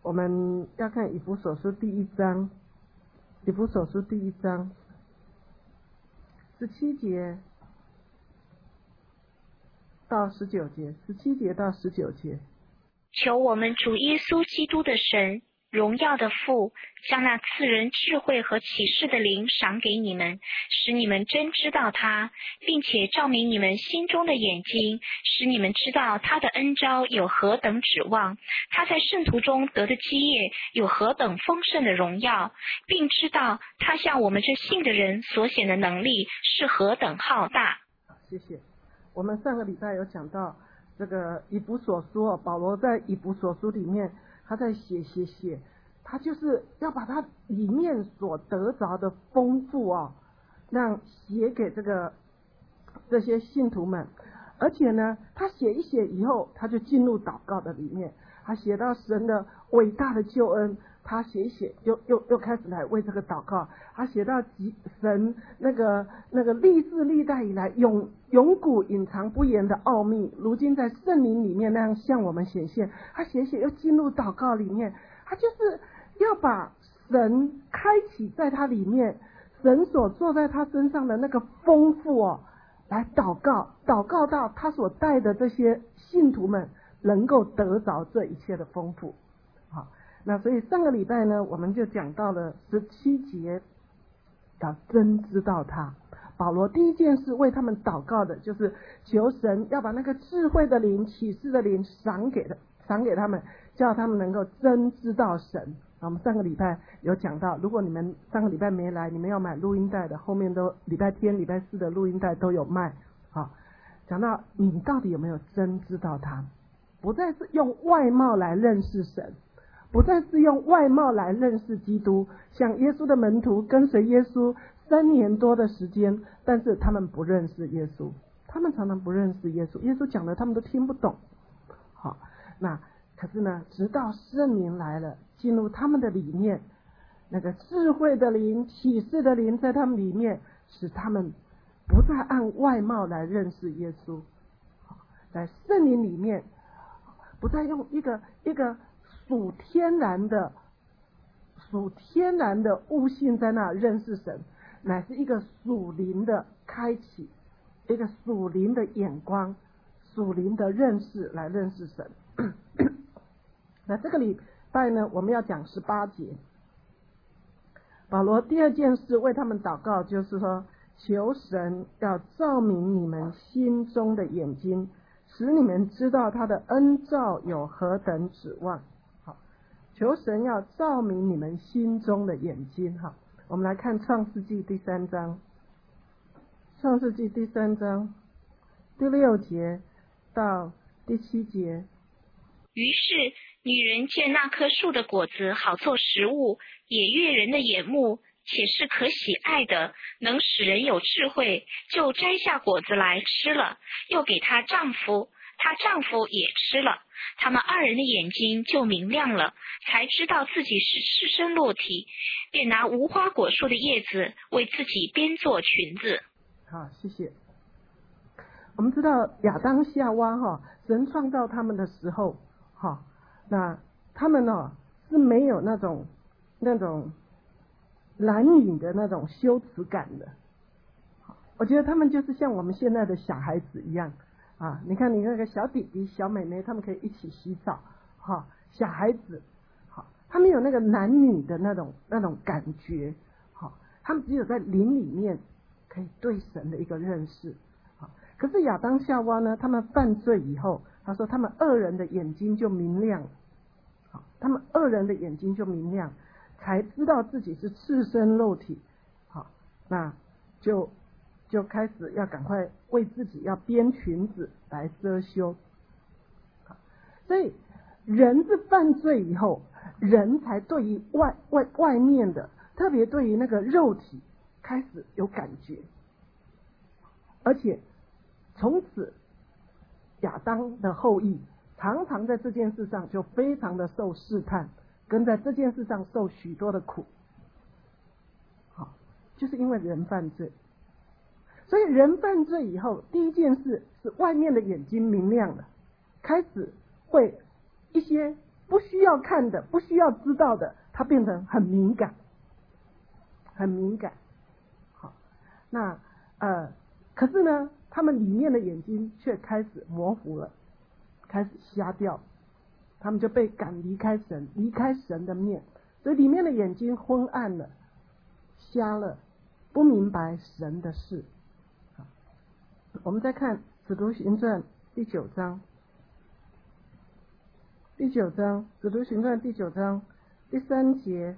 我们要看以弗所书第1章，以弗所书第1章17节到19节，17节到19节。 求我们主耶稣基督的神，荣耀的父，将那赐人智慧和启示的灵赏给你们，使你们真知道他，并且照明你们心中的眼睛，使你们知道他的恩召有何等指望，他在圣徒中得的基业有何等丰盛的荣耀，并知道他向我们这信的人所显的能力是何等浩大。 谢谢。我们上个礼拜有讲到这个以弗所书，保罗在以弗所书里面，他在写，他就是要把他里面所得着的丰富让写给这些信徒们。而且呢，他写一写以后，他就进入祷告的里面，他写到神的伟大的救恩，他写一写又开始来为这个祷告。他写到神那个历世历代以来永古隐藏不言的奥秘，如今在圣灵里面那样向我们显现。他写一写又进入祷告里面，他就是要把神开启在他里面，神所做在他身上的那个丰富来祷告到他所带的这些信徒们能够得着这一切的丰富。好，那所以上个礼拜呢，我们就讲到了17节，要真知道他。保罗第一件事为他们祷告的就是求神要把那个智慧的灵、启示的灵赏给他们，叫他们能够真知道神。我们上个礼拜有讲到，如果你们上个礼拜没来，你们要买录音带的，后面都礼拜天、礼拜四的录音带都有卖。好，讲到你到底有没有真知道他，不再是用外貌来认识神，不再是用外貌来认识基督。像耶稣的门徒跟随耶稣3年多的时间，但是他们不认识耶稣，他们常常不认识耶稣，耶稣讲的他们都听不懂。好，那可是呢，直到圣灵来了，进入他们的里面，那个智慧的灵、启示的灵在他们里面，使他们不再按外貌来认识耶稣，在圣灵里面不再用一个属天然的悟性在那认识神，乃是一个属灵的开启，一个属灵的眼光、属灵的认识来认识神。那这个礼拜呢，我们要讲18节。保罗第二件事为他们祷告，就是说求神要照明你们心中的眼睛，使你们知道他的恩召有何等指望。好，求神要照明你们心中的眼睛。好，我们来看创世纪第3章，创世纪第3章第6节到第7节。 于是女人见那棵树的果子好做食物，也悦人的眼目，且是可喜爱的，能使人有智慧，就摘下果子来吃了，又给她丈夫，她丈夫也吃了。他们2人的眼睛就明亮了，才知道自己是赤身裸体，便拿无花果树的叶子为自己编做裙子。 好，谢谢。我们知道亚当夏娃神创造他们的时候那他们是没有那种男女的那种羞耻感的。我觉得他们就是像我们现在的小孩子一样你看你那个小弟弟小妹妹，他们可以一起洗澡小孩子他们有那个男女的那种感觉他们只有在灵里面可以对神的一个认识。可是亚当夏娃呢，他们犯罪以后，他说他们2人的眼睛就明亮，他们2人的眼睛就明亮，才知道自己是赤身肉体，那就开始要赶快为自己要编裙子来遮羞。所以人是犯罪以后，人才对于外面的，特别对于那个肉体开始有感觉，而且从此亚当的后裔常常在这件事上就非常的受试探，跟在这件事上受许多的苦。就是因为人犯罪，所以人犯罪以后，第一件事是外面的眼睛明亮了，开始会一些不需要看的，不需要知道的，他变成很敏感，很敏感。好，那可是呢，他们里面的眼睛却开始模糊了，开始瞎掉，他们就被赶离开神，离开神的面，所以里面的眼睛昏暗了，瞎了，不明白神的事。我们再看《使徒行传》第9章，《使徒行传》第9章第3节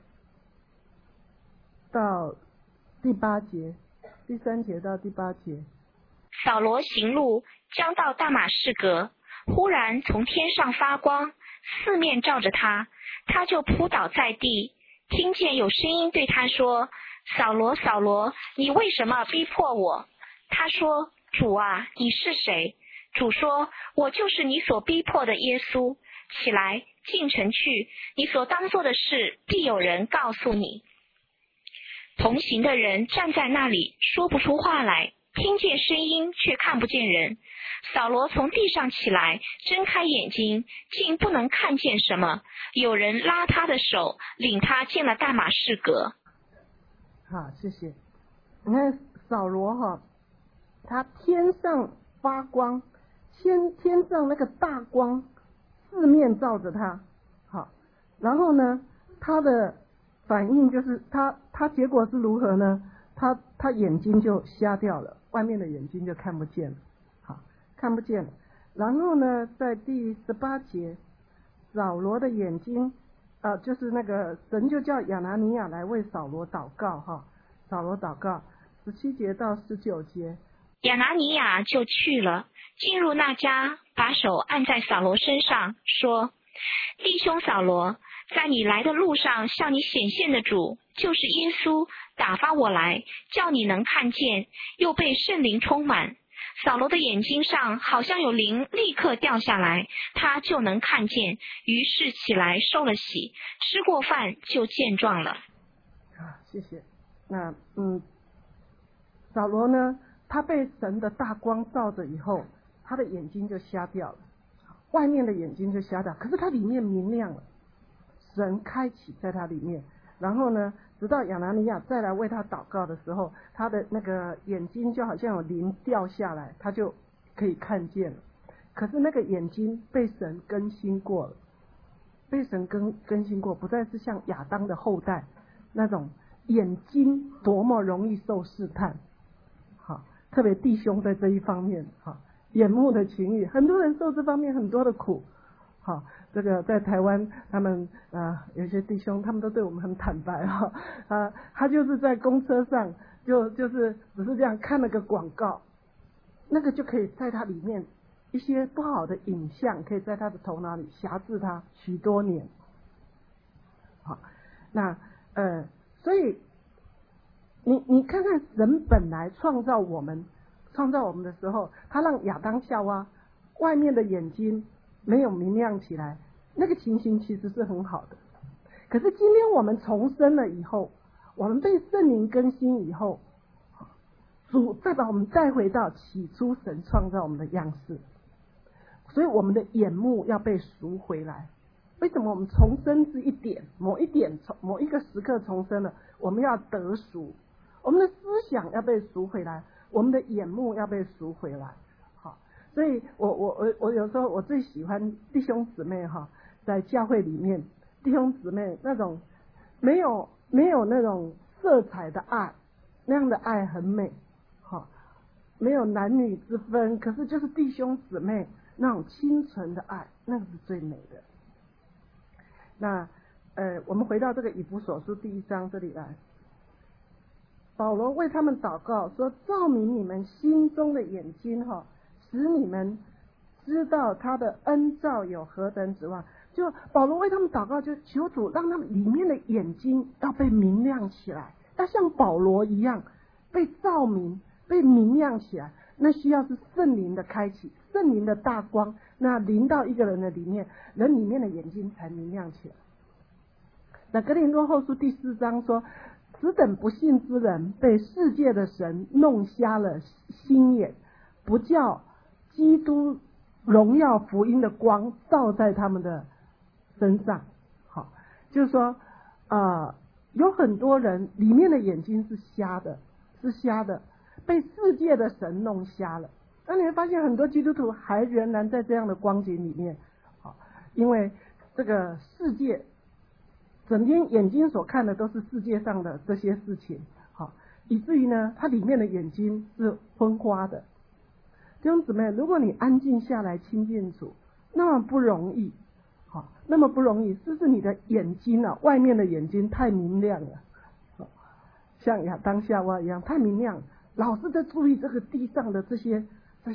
到第8节，第3节到第8节。 扫罗行路，将到大马士革，忽然从天上发光，四面照着他，他就扑倒在地，听见有声音对他说：扫罗，扫罗，你为什么逼迫我？他说：主啊，你是谁？主说：我就是你所逼迫的耶稣。起来，进城去，你所当做的事必有人告诉你。同行的人站在那里，说不出话来，听见声音却看不见人。扫罗从地上起来，睁开眼睛，竟不能看见什么。有人拉他的手，领他进了大马士革。 好，谢谢。你看扫罗他天上发光，天上那个大光四面照着他，好，然后呢，他的反应就是他结果是如何呢？他眼睛就瞎掉了，外面的眼睛就看不见了，好，看不见了。然后呢，在第18节，扫罗的眼睛就是那个神就叫亚拿尼亚来为扫罗祷告扫罗祷告17节到19节。 亚拿尼亚就去了，进入那家，把手按在扫罗身上，说：弟兄扫罗，在你来的路上向你显现的主，就是耶稣，打发我来，叫你能看见，又被圣灵充满。扫罗的眼睛上好像有灵立刻掉下来，他就能看见，于是起来受了洗，吃过饭就健壮了。 谢谢。那扫罗呢，他被神的大光照着以后，他的眼睛就瞎掉了，外面的眼睛就瞎掉，可是他里面明亮了，神开启在他里面。然后呢，直到亚拿尼亚再来为他祷告的时候，他的那个眼睛就好像有灵掉下来，他就可以看见了。可是那个眼睛被神更新过了，被神更新过，不再是像亚当的后代那种眼睛多么容易受试探。好，特别弟兄在这一方面，眼目的情欲，很多人受这方面很多的苦。好，这个在台湾，他们有些弟兄，他们都对我们很坦白他就是在公车上，就是只是这样看了个广告，那个就可以在他里面一些不好的影像，可以在他的头脑里辖制他许多年。好，那所以你看看神本来创造我们的时候，他让亚当夏娃外面的眼睛没有明亮起来，那个情形其实是很好的。可是今天我们重生了以后，我们被圣灵更新以后，主再把我们带回到起初神创造我们的样式，所以我们的眼目要被赎回来。为什么我们重生是某一个时刻重生了，我们要得赎，我们的思想要被赎回来，我们的眼目要被赎回来。所以我有时候我最喜欢弟兄姊妹在教会里面，弟兄姊妹那种没有那种色彩的爱，那样的爱很美，没有男女之分，可是就是弟兄姊妹那种清纯的爱，那个是最美的。那我们回到这个以弗所书第1章这里来，保罗为他们祷告说，照明你们心中的眼睛使你们知道他的恩召有何等指望。就保罗为他们祷告，就求主让他们里面的眼睛要被明亮起来，要像保罗一样被照明，被明亮起来。那需要是圣灵的开启，圣灵的大光，那临到一个人的里面，人里面的眼睛才明亮起来。那哥林多后书第4章说，此等不信之人被世界的神弄瞎了心眼，不叫基督荣耀福音的光照在他们的身上。好，就是说有很多人里面的眼睛是瞎的，被世界的神弄瞎了。那你会发现很多基督徒还仍然在这样的光景里面，好，因为这个世界整天眼睛所看的都是世界上的这些事情，好，以至于呢，他里面的眼睛是昏花的。弟兄姊妹，如果你安静下来亲近主，那么不容易，好，那么不容易，是不是你的眼睛啊，外面的眼睛太明亮了，像亚当夏娃一样太明亮，老是在注意这个地上的这些，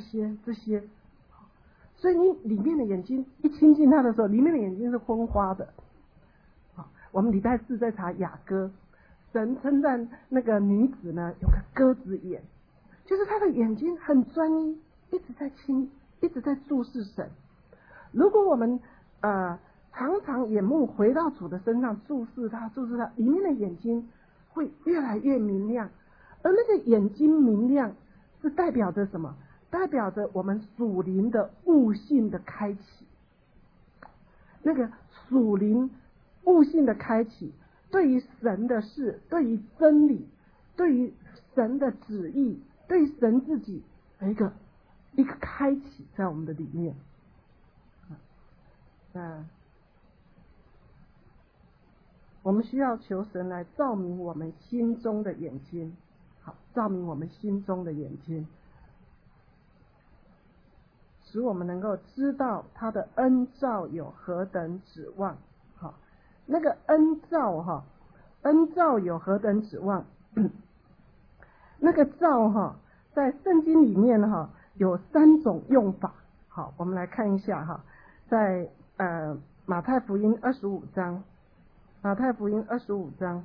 所以你里面的眼睛一亲近他的时候，里面的眼睛是昏花的。我们礼拜四在查雅歌，神称赞那个女子呢有个鸽子眼，就是她的眼睛很专一，一直在注视神。如果我们常常眼目回到主的身上，注视他，里面的眼睛会越来越明亮。而那个眼睛明亮是代表着什么？代表着我们属灵的悟性的开启。那个属灵悟性的开启，对于神的事，对于真理，对于神的旨意，对于神自己的一个开启在我们的里面。我们需要求神来照明我们心中的眼睛，好，照明我们心中的眼睛，使我们能够知道他的恩召有何等指望。好，那个恩召有何等指望？那个召在圣经里面有3种用法。好，我们来看一下在马太福音25章，25章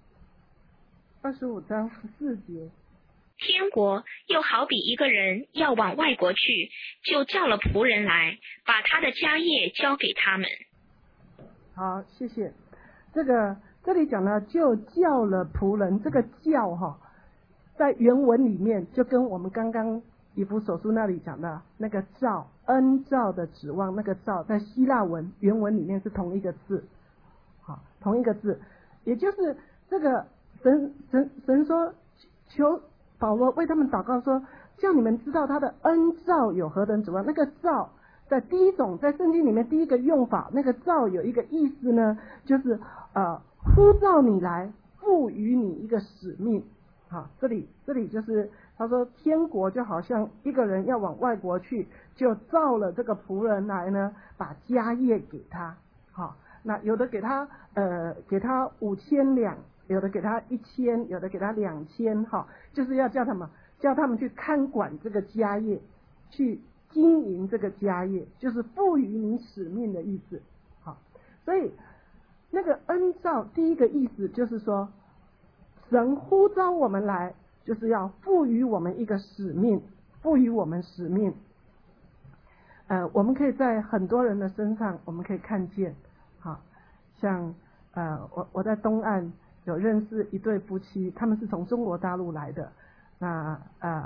14节。 天国又好比一个人要往外国去，就叫了仆人来，把他的家业交给他们。 好，谢谢。这里讲呢，就叫了仆人，这个叫在原文里面就跟我们刚刚以弗所书那里讲的那个召，恩召的指望，那个召在希腊文原文里面是同一个字，好，同一个字，也就是这个神说求保罗为他们祷告说，叫你们知道他的恩召有何等指望。那个召在第一种，在圣经里面第一个用法，那个召有一个意思呢，就是呼召你来，赋予你一个使命。好，这里就是他说天国就好像一个人要往外国去，就召了这个仆人来呢，把家业给他。好，那有的给他5000两，有的给他1000，有的给他2000，就是要叫他们去看管这个家业，去经营这个家业，就是赋予你使命的意思。好，所以那个恩召第一个意思就是说，神呼召我们来，就是要赋予我们一个使命，赋予我们使命。我们可以在很多人的身上，我们可以看见，像我在东岸有认识一对夫妻，他们是从中国大陆来的。那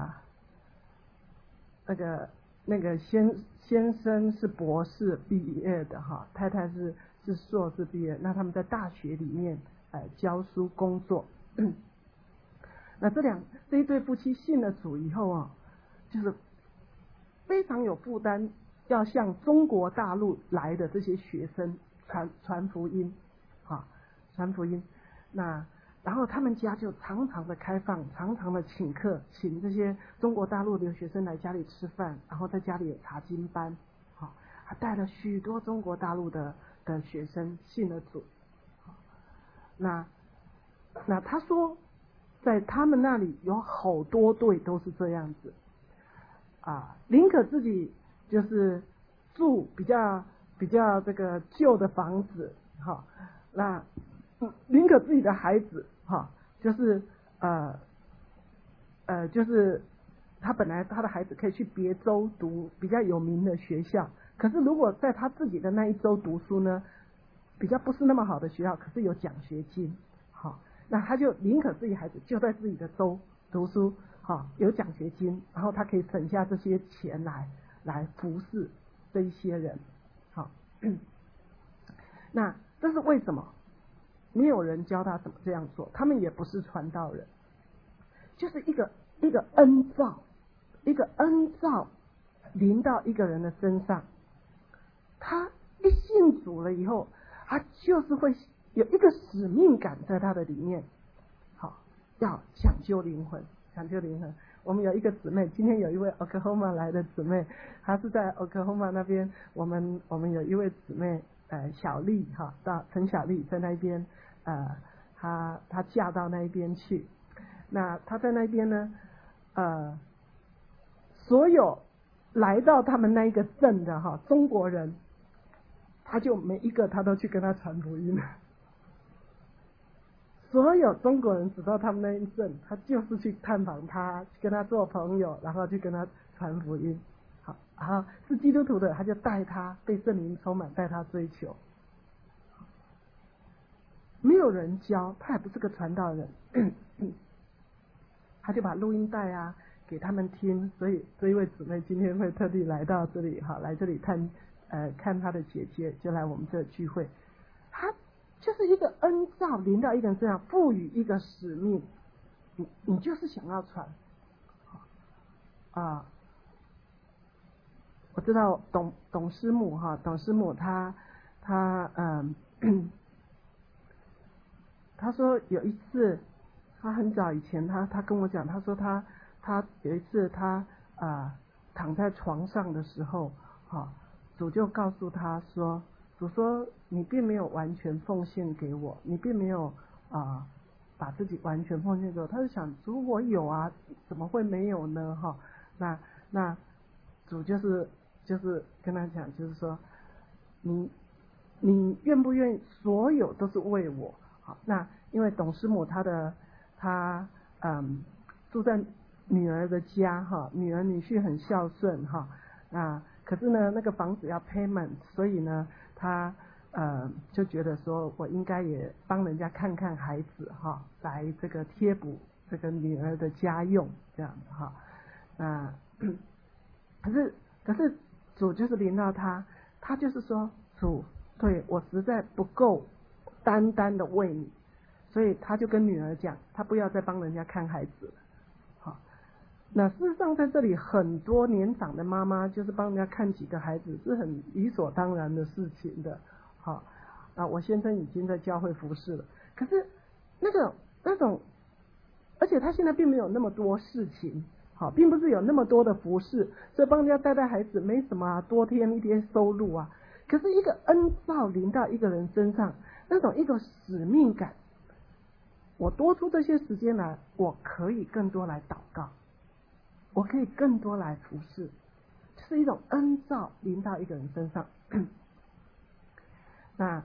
那个先生是博士毕业的太太是硕士毕业。那他们在大学里面教书工作。那这一对夫妻信了主以后就是非常有负担，要向中国大陆来的这些学生传福音，传福音。那然后他们家就常常的开放，常常的请客，请这些中国大陆的学生来家里吃饭，然后在家里有查经班，还带了许多中国大陆的学生信了主。那他说，在他们那里有好多对都是这样子宁可自己就是住比较这个旧的房子那宁可自己的孩子就是就是他本来他的孩子可以去别州读比较有名的学校，可是如果在他自己的那一州读书呢，比较不是那么好的学校，可是有奖学金，那他就宁可自己孩子就在自己的州读书，有奖学金，然后他可以省下这些钱来服侍这一些人。 那这是为什么？没有人教他怎么这样做，他们也不是传道人，就是一个恩召，一个恩召临到一个人的身上，他一信主了以后，他就是会有一个使命感在他的里面，好，要抢救灵魂，抢救灵魂。我们有一个姊妹，今天有一位 Oklahoma 来的姊妹，她是在 Oklahoma 那边，我们有一位姊妹小丽哈，到陈小丽在那边她嫁到那边去，那她在那边呢所有来到他们那一个镇的哈中国人，他就每一个他都去跟他传福音。所有中国人知道他们那一镇，他就是去探访他，跟他做朋友，然后去跟他传福音。好，然后是基督徒的，他就带他被圣灵充满，带他追求。没有人教，他也不是个传道人，他就把录音带啊给他们听。所以这一位姊妹今天会特地来到这里，哈，来这里看他的姐姐，就来我们这聚会。他就是一个恩召临到一个人身上，赋予一个使命，你就是想要传我知道董师母哈，董师母他说有一次，他很早以前他跟我讲，他说他有一次他躺在床上的时候，主就告诉他说。主说你并没有完全奉献给我，你并没有把自己完全奉献给我。他就想，主我有啊，怎么会没有呢？哈，那主就是跟他讲，就是说你愿不愿意所有都是为我？好，那因为董师母他住在女儿的家哈，女儿女婿很孝顺哈，可是呢那个房子要 payment， 所以呢他就觉得说我应该也帮人家看看孩子哈，来这个贴补这个女儿的家用这样子哈。可是主就是临到他就是说主对我实在不够单单的为你，所以他就跟女儿讲，他不要再帮人家看孩子了。那事实上在这里很多年长的妈妈就是帮人家看几个孩子是很理所当然的事情的。好，我先生已经在教会服侍了，可是那种，而且他现在并没有那么多事情，好，并不是有那么多的服侍，所以帮人家带孩子没什么啊，多添一点收入啊。可是一个恩召临到一个人身上，那种一个使命感，我多出这些时间来，我可以更多来祷告。我可以更多来服侍，是一种恩召临到一个人身上。那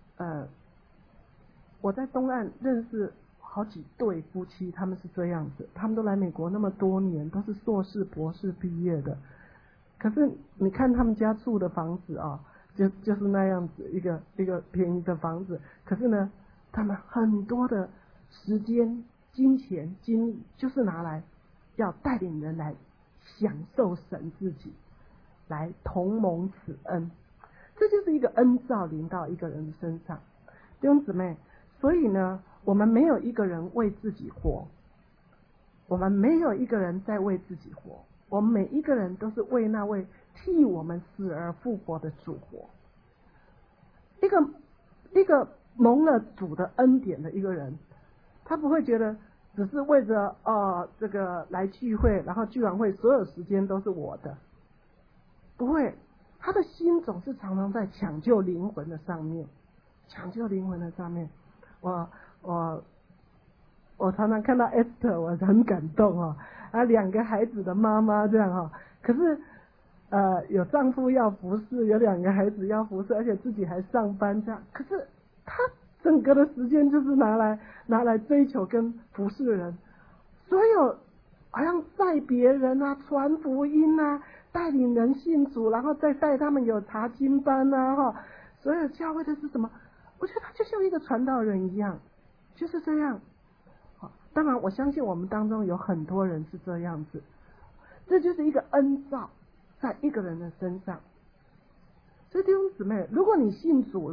我在东岸认识好几对夫妻，他们是这样子，他们都来美国那么多年，都是硕士博士毕业的，可是你看他们家住的房子啊，就是那样子一个便宜的房子，可是呢他们很多的时间金钱精力就是拿来要带领人来享受神自己，来同蒙此恩，这就是一个恩召临到一个人的身上。弟兄姊妹，所以呢，我们没有一个人为自己活，我们没有一个人在为自己活，我们每一个人都是为那位替我们死而复活的主活。一个蒙了主的恩典的一个人，他不会觉得只是为着这个来聚会，然后聚完会所有时间都是我的，不会，他的心总是常常在抢救灵魂的上面，抢救灵魂的上面。我常常看到 Esther， 我很感动哦，两个孩子的妈妈这样哦，可是有丈夫要服侍，有两个孩子要服侍，而且自己还上班这样，可是他整个的时间就是拿来追求跟服侍人，所有好像载别人啊，传福音啊，带领人信主，然后再带他们有查经班啊，所有教会的是什么？我觉得他就像一个传道人一样，就是这样。当然我相信我们当中有很多人是这样子，这就是一个恩召在一个人的身上。所以弟兄姊妹，如果你信主了，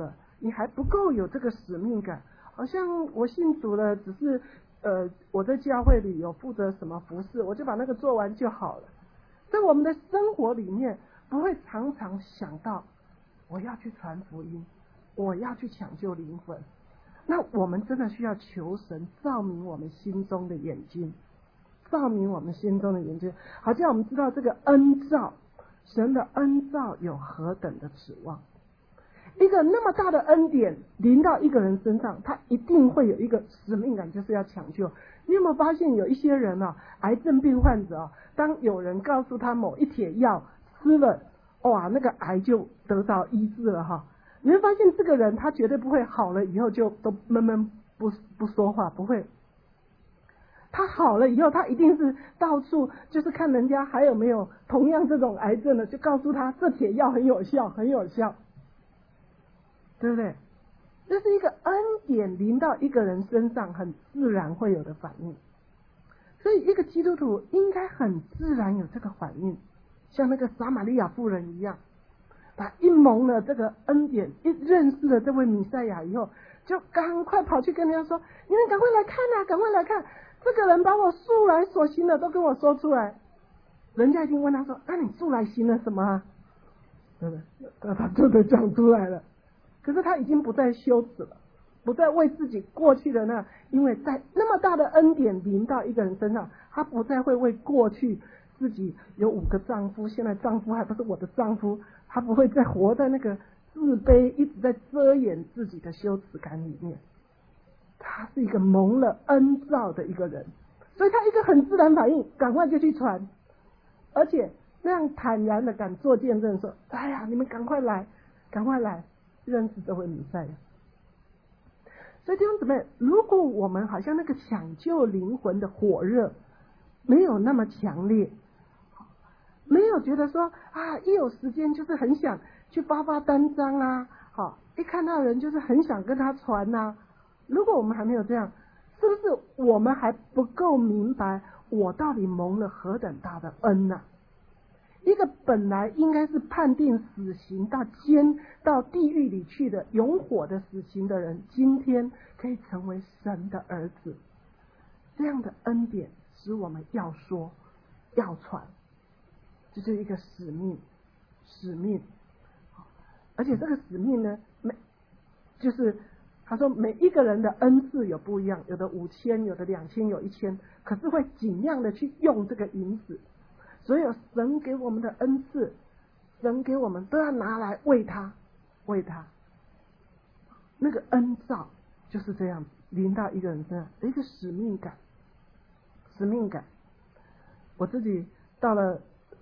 你还不够有这个使命感，好像我信主了，只是我在教会里有负责什么服事，我就把那个做完就好了。在我们的生活里面，不会常常想到我要去传福音，我要去抢救灵魂。那我们真的需要求神照明我们心中的眼睛，照明我们心中的眼睛，好像我们知道这个恩照，神的恩照有何等的指望。一个那么大的恩典临到一个人身上，他一定会有一个使命感，就是要抢救。你有没有发现有一些人啊，癌症病患者啊，当有人告诉他某一帖药吃了，哇，那个癌就得到医治了哈，你会发现这个人他绝对不会好了以后就都闷闷不说话，不会。他好了以后，他一定是到处就是看人家还有没有同样这种癌症的，就告诉他这帖药很有效，很有效。对不对？这是一个恩典临到一个人身上很自然会有的反应，所以一个基督徒应该很自然有这个反应，像那个撒玛利亚妇人一样，他一蒙了这个恩典，一认识了这位弥赛亚以后，就赶快跑去跟人家说：“你们赶快来看啊，赶快来看！这个人把我素来所行的都跟我说出来。”人家一定问他说：“那你素来行了什么啊？”对不对？他就得讲出来了。可是他已经不再羞耻了，不再为自己过去的那，因为在那么大的恩典临到一个人身上，他不再会为过去自己有5个丈夫，现在丈夫还不是我的丈夫，他不会再活在那个自卑，一直在遮掩自己的羞耻感里面。他是一个蒙了恩照的一个人，所以他一个很自然反应，赶快就去传，而且那样坦然的敢做见证说：“哎呀，你们赶快来，赶快来。”认识这位弥赛亚。所以弟兄姊妹，如果我们好像那个抢救灵魂的火热没有那么强烈，没有觉得说啊，一有时间就是很想去发单张啊，好，一看到人就是很想跟他传啊，如果我们还没有这样，是不是我们还不够明白我到底蒙了何等大的恩啊？一个本来应该是判定死刑到地狱里去的永火的死刑的人，今天可以成为神的儿子，这样的恩典使我们要说要传，这就是一个使命。而且这个使命呢，就是他说每一个人的恩赐有不一样，有的5000，有的2000，有1000，可是会尽量的去用这个银子。所有神给我们的恩赐，神给我们都要拿来为他，那个恩照就是这样临到一个人身上的一个使命感。我自己到了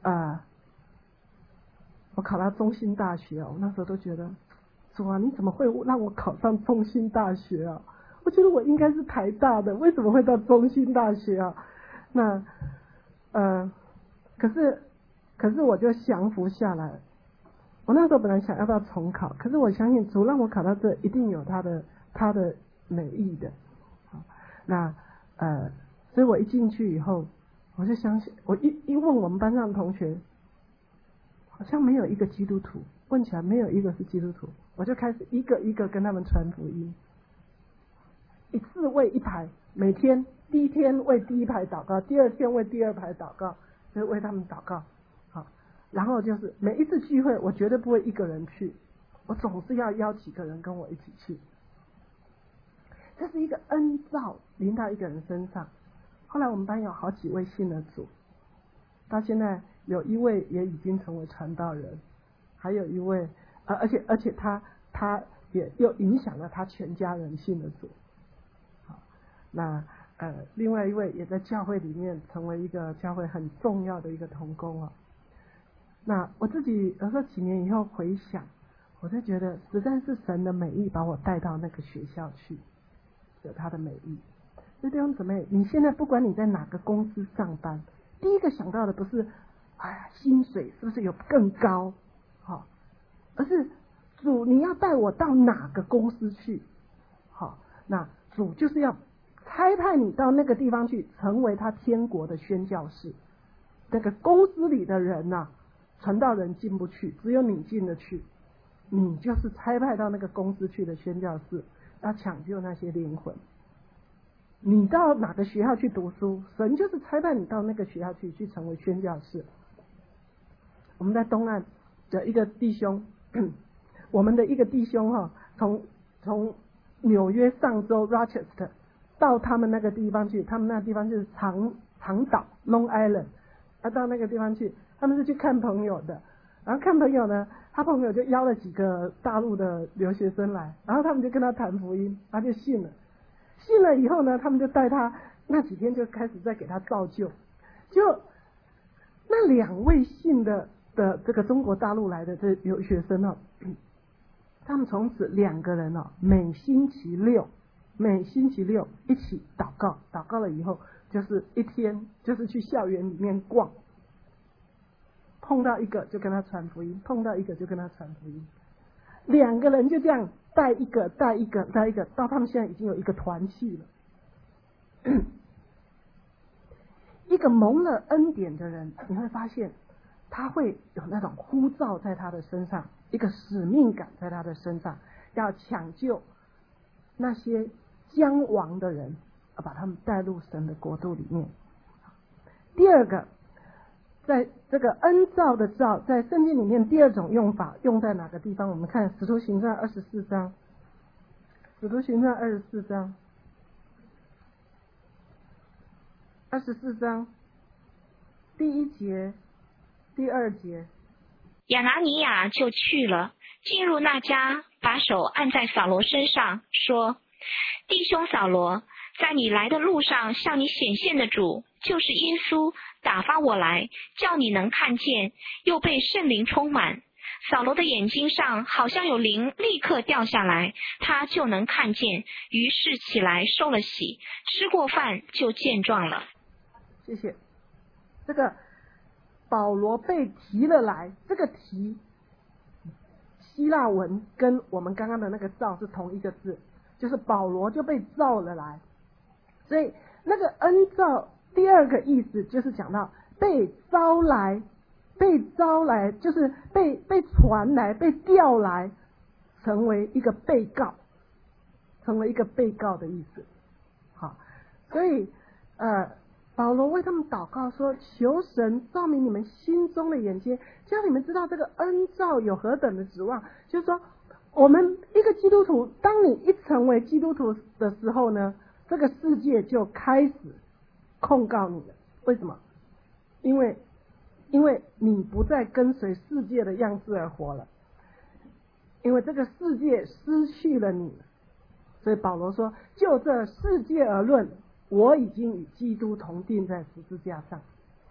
我考到中兴大学我那时候都觉得，主啊，你怎么会让我考上中兴大学啊？我觉得我应该是台大的，为什么会到中兴大学啊？那可是我就降服下来。我那时候本来想要不要重考，可是我相信主让我考到这一定有他的美意的。那所以我一进去以后，我就相信，我一问我们班上的同学，好像没有一个基督徒，问起来没有一个是基督徒，我就开始一个一个跟他们传福音，一次为一排，每天第一天为第一排祷告，第二天为第二排祷告，就为他们祷告。好，然后就是每一次聚会，我绝对不会一个人去，我总是要邀几个人跟我一起去。这是一个恩照临到一个人身上。后来我们班有好几位信了主，到现在有一位也已经成为传道人，还有一位而且他也又影响了他全家人信了主。好，那另外一位也在教会里面成为一个教会很重要的一个同工啊。那我自己有时候几年以后回想，我就觉得实在是神的美意把我带到那个学校去，有他的美意。所以弟兄姊妹，你现在不管你在哪个公司上班，第一个想到的不是薪水是不是有更高，好，而是主你要带我到哪个公司去，好，那主就是要差派你到那个地方去，成为他天国的宣教士。那个公司里的人传道人进不去，只有你进得去。 你就是差派到那个公司去的宣教士，要抢救那些灵魂。你到哪个学校去读书，神就是差派你到那个学校去成为宣教士。我们在东岸的一个弟兄，我们的一个弟兄从纽约上州 Rochester 到他们那个地方去，他们那个地方就是长岛 Long Island， 到那个地方去，他们是去看朋友的。然后看朋友呢，他朋友就邀了几个大陆的留学生来，然后他们就跟他谈福音，他就信了。信了以后呢，他们就带他那几天就开始在给他造就。就那2位信的这个中国大陆来的这留学生他们从此2个人每星期六一起祷告，祷告了以后就是一天就是去校园里面逛，碰到一个就跟他传福音，碰到一个就跟他传福音，2个人就这样带一个，到他们现在已经有一个团契了。一个蒙了恩典的人，你会发现他会有那种呼召在他的身上，一个使命感在他的身上，要抢救那些将亡的人，把他们带入神的国度里面。第二个，在这个恩召的召，在圣经里面第2种用法用在哪个地方？我们看使徒行传24章，使徒行传24章第1节、第2节。 亚拿尼亚就去了，进入那家，把手按在扫罗身上，说：弟兄扫罗，在你来的路上向你显现的主，就是耶稣，打发我来，叫你能看见，又被圣灵充满。扫罗的眼睛上好像有灵立刻掉下来，他就能看见，于是起来受了洗，吃过饭就健壮了。 谢谢。这个保罗被提了来，这个提希腊文跟我们刚刚的那个召是同一个字，就是保罗就被召了来。所以那个恩召第2个意思就是讲到被招来就是被传来，被调来，成为一个被告的意思。好，所以保罗为他们祷告说，求神照明你们心中的眼睛，叫你们知道这个恩召有何等的指望。就是说，我们一个基督徒，当你一成为基督徒的时候呢，这个世界就开始控告你了。为什么？因为你不再跟随世界的样式而活了，因为这个世界失去了你。所以保罗说，就这世界而论，我已经与基督同钉在十字架上。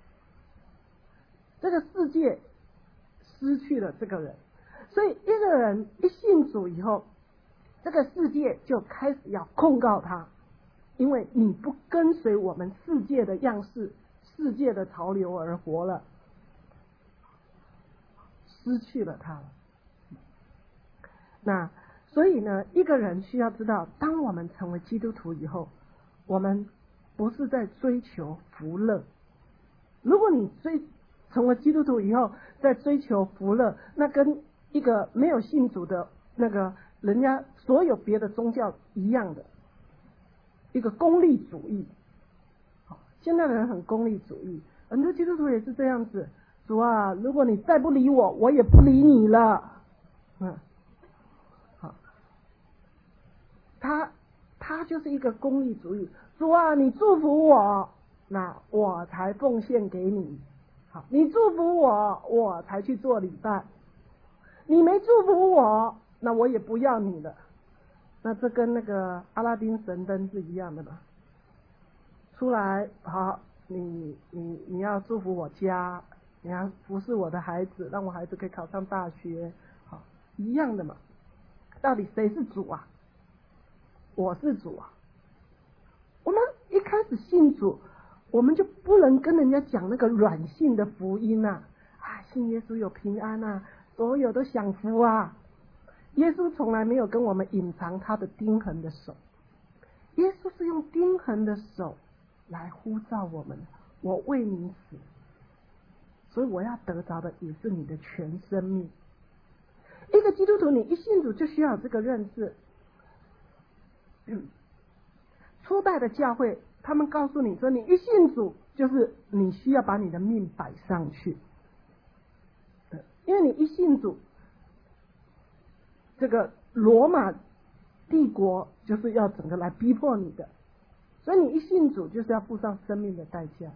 这个世界失去了这个人，所以一个人一信主以后，这个世界就开始要控告他，因为你不跟随我们世界的样式、世界的潮流而活了，失去了他了。那所以呢，一个人需要知道，当我们成为基督徒以后，我们不是在追求福乐。如果你成为基督徒以后在追求福乐，那跟一个没有信主的那个人家所有别的宗教一样的一个功利主义。现在的人很功利主义，很多基督徒也是这样子。主啊，如果你再不理我，我也不理你了。好，他就是一个功利主义。主啊，你祝福我，那我才奉献给你。好，你祝福我，我才去做礼拜。你没祝福我，那我也不要你了。那这跟那个阿拉丁神灯是一样的嘛？出来，好，你要祝福我家，你要服侍我的孩子，让我孩子可以考上大学，好，一样的嘛。到底谁是主啊？我是主啊。我们一开始信主，我们就不能跟人家讲那个软性的福音啊，信耶稣有平安啊，所有都享福啊。耶稣从来没有跟我们隐藏他的钉痕的手，耶稣是用钉痕的手来呼召我们，我为你死，所以我要得着的也是你的全生命。 一个基督徒你一信主就需要有这个认识。初代的教会他们告诉你说，你一信主就是你需要把你的命摆上去，因为你一信主，这个罗马帝国就是要整个来逼迫你的，所以你一信主就是要付上生命的代价。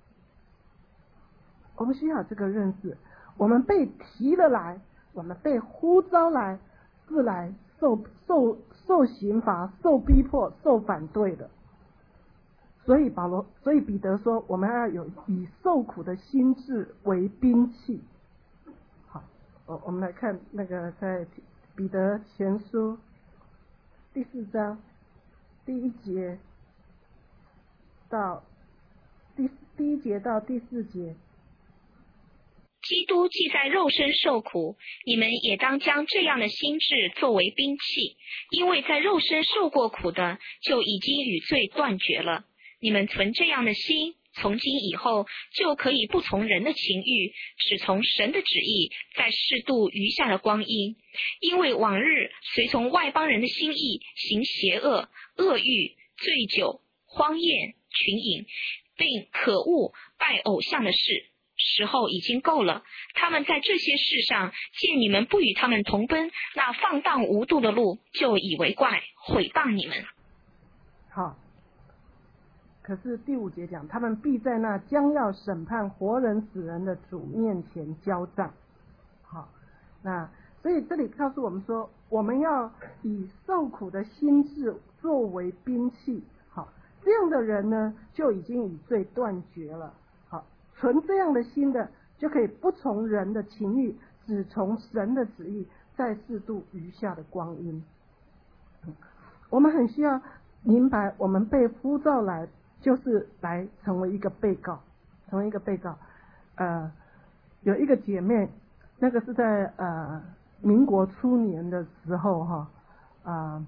我们需要这个认识，我们被提了来，我们被呼召来，是来受刑罚、受逼迫、受反对的。所以彼得说，我们要有以受苦的心志为兵器。好，我们来看那个在彼得前书第4章第1节到第1节到第4节。 基督既在肉身受苦，你们也当将这样的心志作为兵器，因为在肉身受过苦的，就已经与罪断绝了。你们存这样的心，从今以后就可以不从人的情欲，只从神的旨意，在适度余下的光阴。因为往日随从外邦人的心意，行邪恶、恶欲、醉酒、荒宴、群饮，并可恶拜偶像的事，时候已经够了。他们在这些事上见你们不与他们同奔那放荡无度的路，就以为怪，毁谤你们。 好，可是第5节讲，他们必在那将要审判活人死人的主面前交账。好，那所以这里告诉我们说，我们要以受苦的心志作为兵器。好，这样的人呢，就已经与罪断绝了。好，存这样的心的，就可以不从人的情欲，只从神的旨意，在适度余下的光阴。我们很需要明白，我们被呼召来，就是来成为一个被告，成为一个被告。有一个姐妹，那个是在民国初年的时候哈，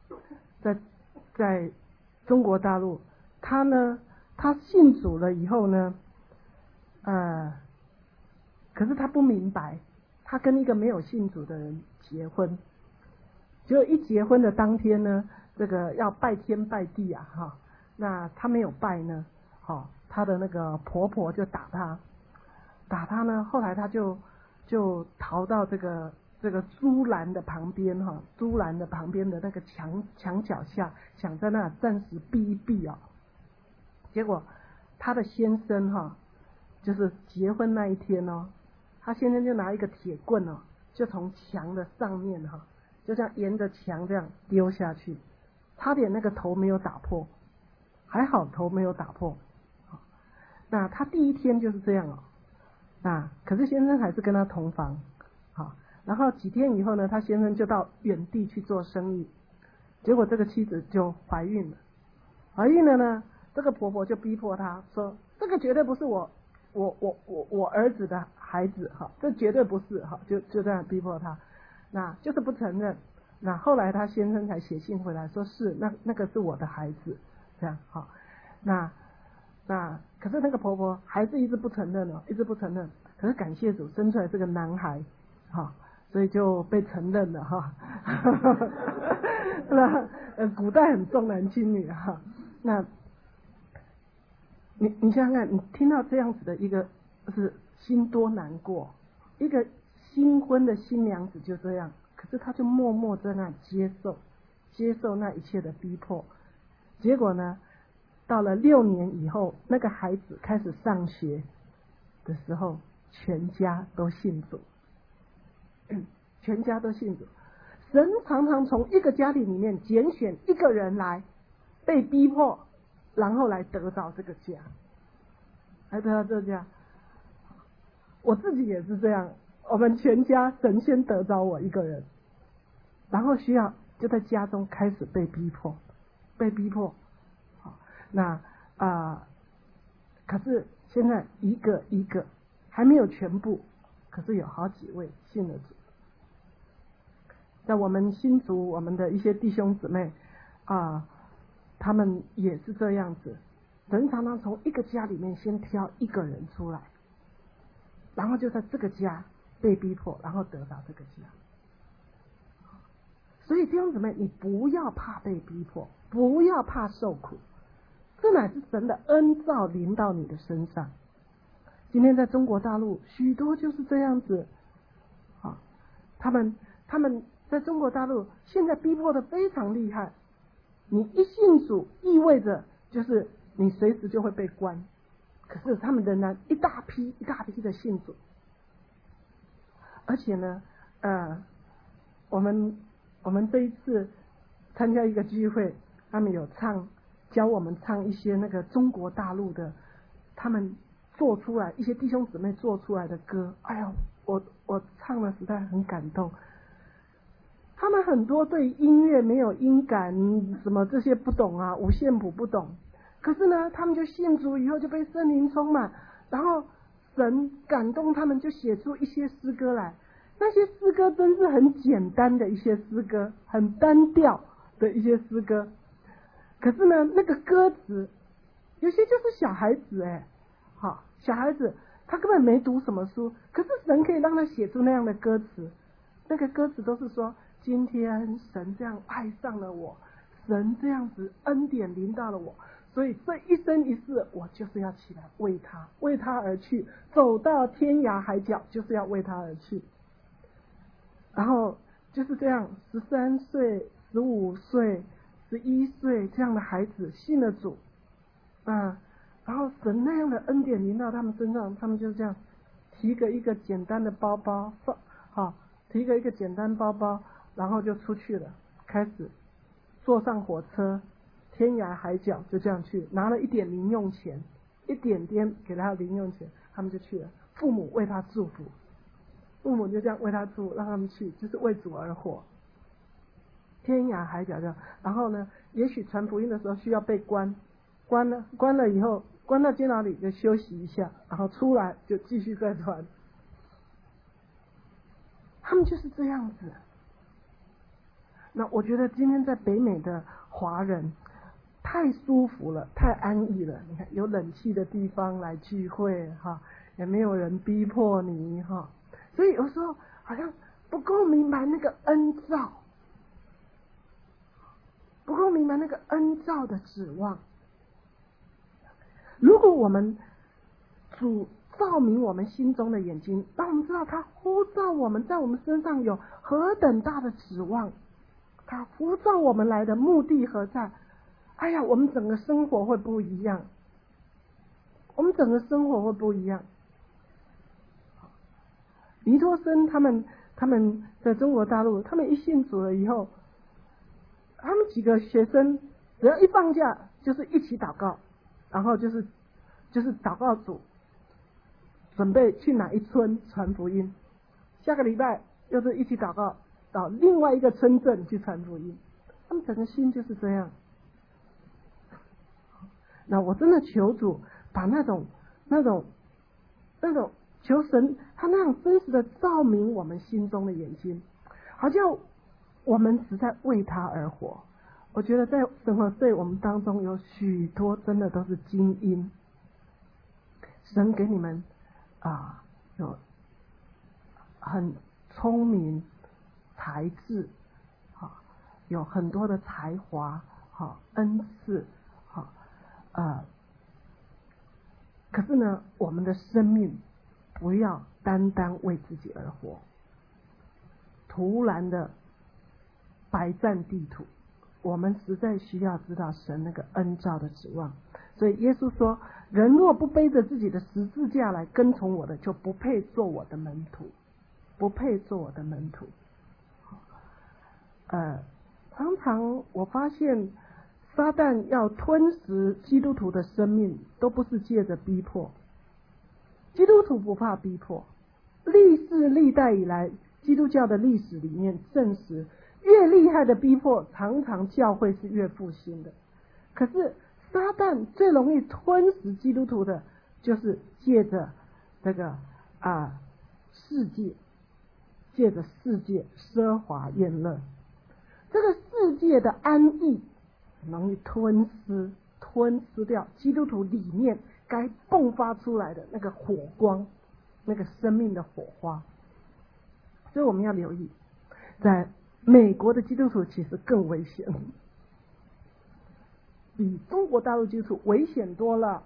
在中国大陆，她信主了以后呢，可是她不明白，她跟一个没有信主的人结婚，结果一结婚的当天呢，这个要拜天拜地啊哈，那她没有拜呢，她的那个婆婆就打她呢，后来她就逃到这个猪栏的旁边哈，猪栏的旁边的那个墙角下，想在那暂时避一避啊。结果她的先生哈，就是结婚那一天哦，她先生就拿一个铁棍哦，就从墙的上面哈，就这样沿着墙这样丢下去，差点那个头没有打破，还好头没有打破。那她第一天就是这样哦，可是先生还是跟她同房，好，然后几天以后呢，她先生就到远地去做生意，结果这个妻子就怀孕了呢，这个婆婆就逼迫她说，这个绝对不是我儿子的孩子哈，这绝对不是哈，就这样逼迫她，那就是不承认。那后来她先生才写信回来说，是那个是我的孩子，这样好，那可是那个婆婆还是一直不承认哦，一直不承认。可是感谢主，生出来是个男孩，所以就被承认了哈。那古代很重男轻女哈。那你想想看，你听到这样子的一个，是心多难过。一个新婚的新娘子就这样，可是她就默默在那接受那一切的逼迫。结果呢，到了6年以后，那个孩子开始上学的时候，全家都信主，全家都信主。神常常从一个家庭里面拣选一个人来被逼迫，然后来得到这个家，来得到这个家。我自己也是这样，我们全家神先得着我一个人，然后需要就在家中开始被逼迫。那可是现在一个一个还没有全部，可是有好几位信了主。在我们新族，我们的一些弟兄姊妹他们也是这样子，人常常从一个家里面先挑一个人出来，然后就在这个家被逼迫，然后得到这个家。 所以弟兄姊妹，你不要怕被逼迫，不要怕受苦，这乃是神的恩召临到你的身上。今天在中国大陆许多就是这样子啊，他们在中国大陆现在逼迫的非常厉害，你一信主意味着就是你随时就会被关，可是他们仍然一大批的信主。而且呢我们这一次参加一个聚会，他们有教我们唱一些那个中国大陆的他们做出来一些弟兄姊妹做出来的歌，哎呀，我唱了实在很感动。他们很多对音乐没有音感，什么这些不懂啊，五线谱不懂，可是呢他们就信主以后就被圣灵充满，然后神感动他们，就写出一些诗歌来。那些诗歌真是很简单的一些诗歌，很单调的一些诗歌，可是呢那个歌词有些就是小孩子好，小孩子他根本没读什么书，可是神可以让他写出那样的歌词。那个歌词都是说，今天神这样爱上了我，神这样子恩典临到了我，所以这一生一世我就是要起来为他而去，走到天涯海角就是要为他而去。然后就是这样，13岁、15岁、11岁这样的孩子信了主，然后神那样的恩典临到他们身上，他们就这样提一个简单的包包，提一个简单包包，然后就出去了，开始坐上火车，天涯海角就这样去，拿了一点零用钱，一点点给他零用钱，他们就去了。父母为他祝福，父母就这样为他祝福，让他们去，就是为主而活。天涯海角这样，然后呢，也许传福音的时候需要被关了以后，关到监牢里就休息一下，然后出来就继续再传。他们就是这样子。那我觉得今天在北美的华人太舒服了，太安逸了。你看有冷气的地方来聚会也没有人逼迫你所以有时候好像不够明白那个恩召，不够明白那个恩召的指望。如果我们主照明我们心中的眼睛，让我们知道他呼召我们在我们身上有何等大的指望，他呼召我们来的目的何在，哎呀，我们整个生活会不一样，我们整个生活会不一样。尼托生他们在中国大陆，他们一信主了以后，他们几个学生只要一放假就是一起祷告，然后就是祷告主准备去哪一村传福音，下个礼拜又是一起祷告到另外一个村镇去传福音，他们整个心就是这样。那我真的求主把那种求神他那样真实的照明我们心中的眼睛，好像我们实在为他而活。我觉得在生活对我们当中有许多真的都是精英，神给你们有很聪明才智有很多的才华恩赐可是呢我们的生命不要单单为自己而活，突然的白占地土，我们实在需要知道神那个恩召的指望。所以耶稣说，人若不背着自己的十字架来跟从我的，就不配做我的门徒，不配做我的门徒。常常我发现撒旦要吞食基督徒的生命，都不是借着逼迫。基督徒不怕逼迫，历世历代以来基督教的历史里面证实，越厉害的逼迫常常教会是越复兴的。可是撒旦最容易吞食基督徒的，就是借着这个世界，借着世界奢华宴乐，这个世界的安逸容易吞噬掉基督徒里面该迸发出来的那个火光，那个生命的火花。所以我们要留意，在美国的基督徒其实更危险，比中国大陆基督徒危险多了。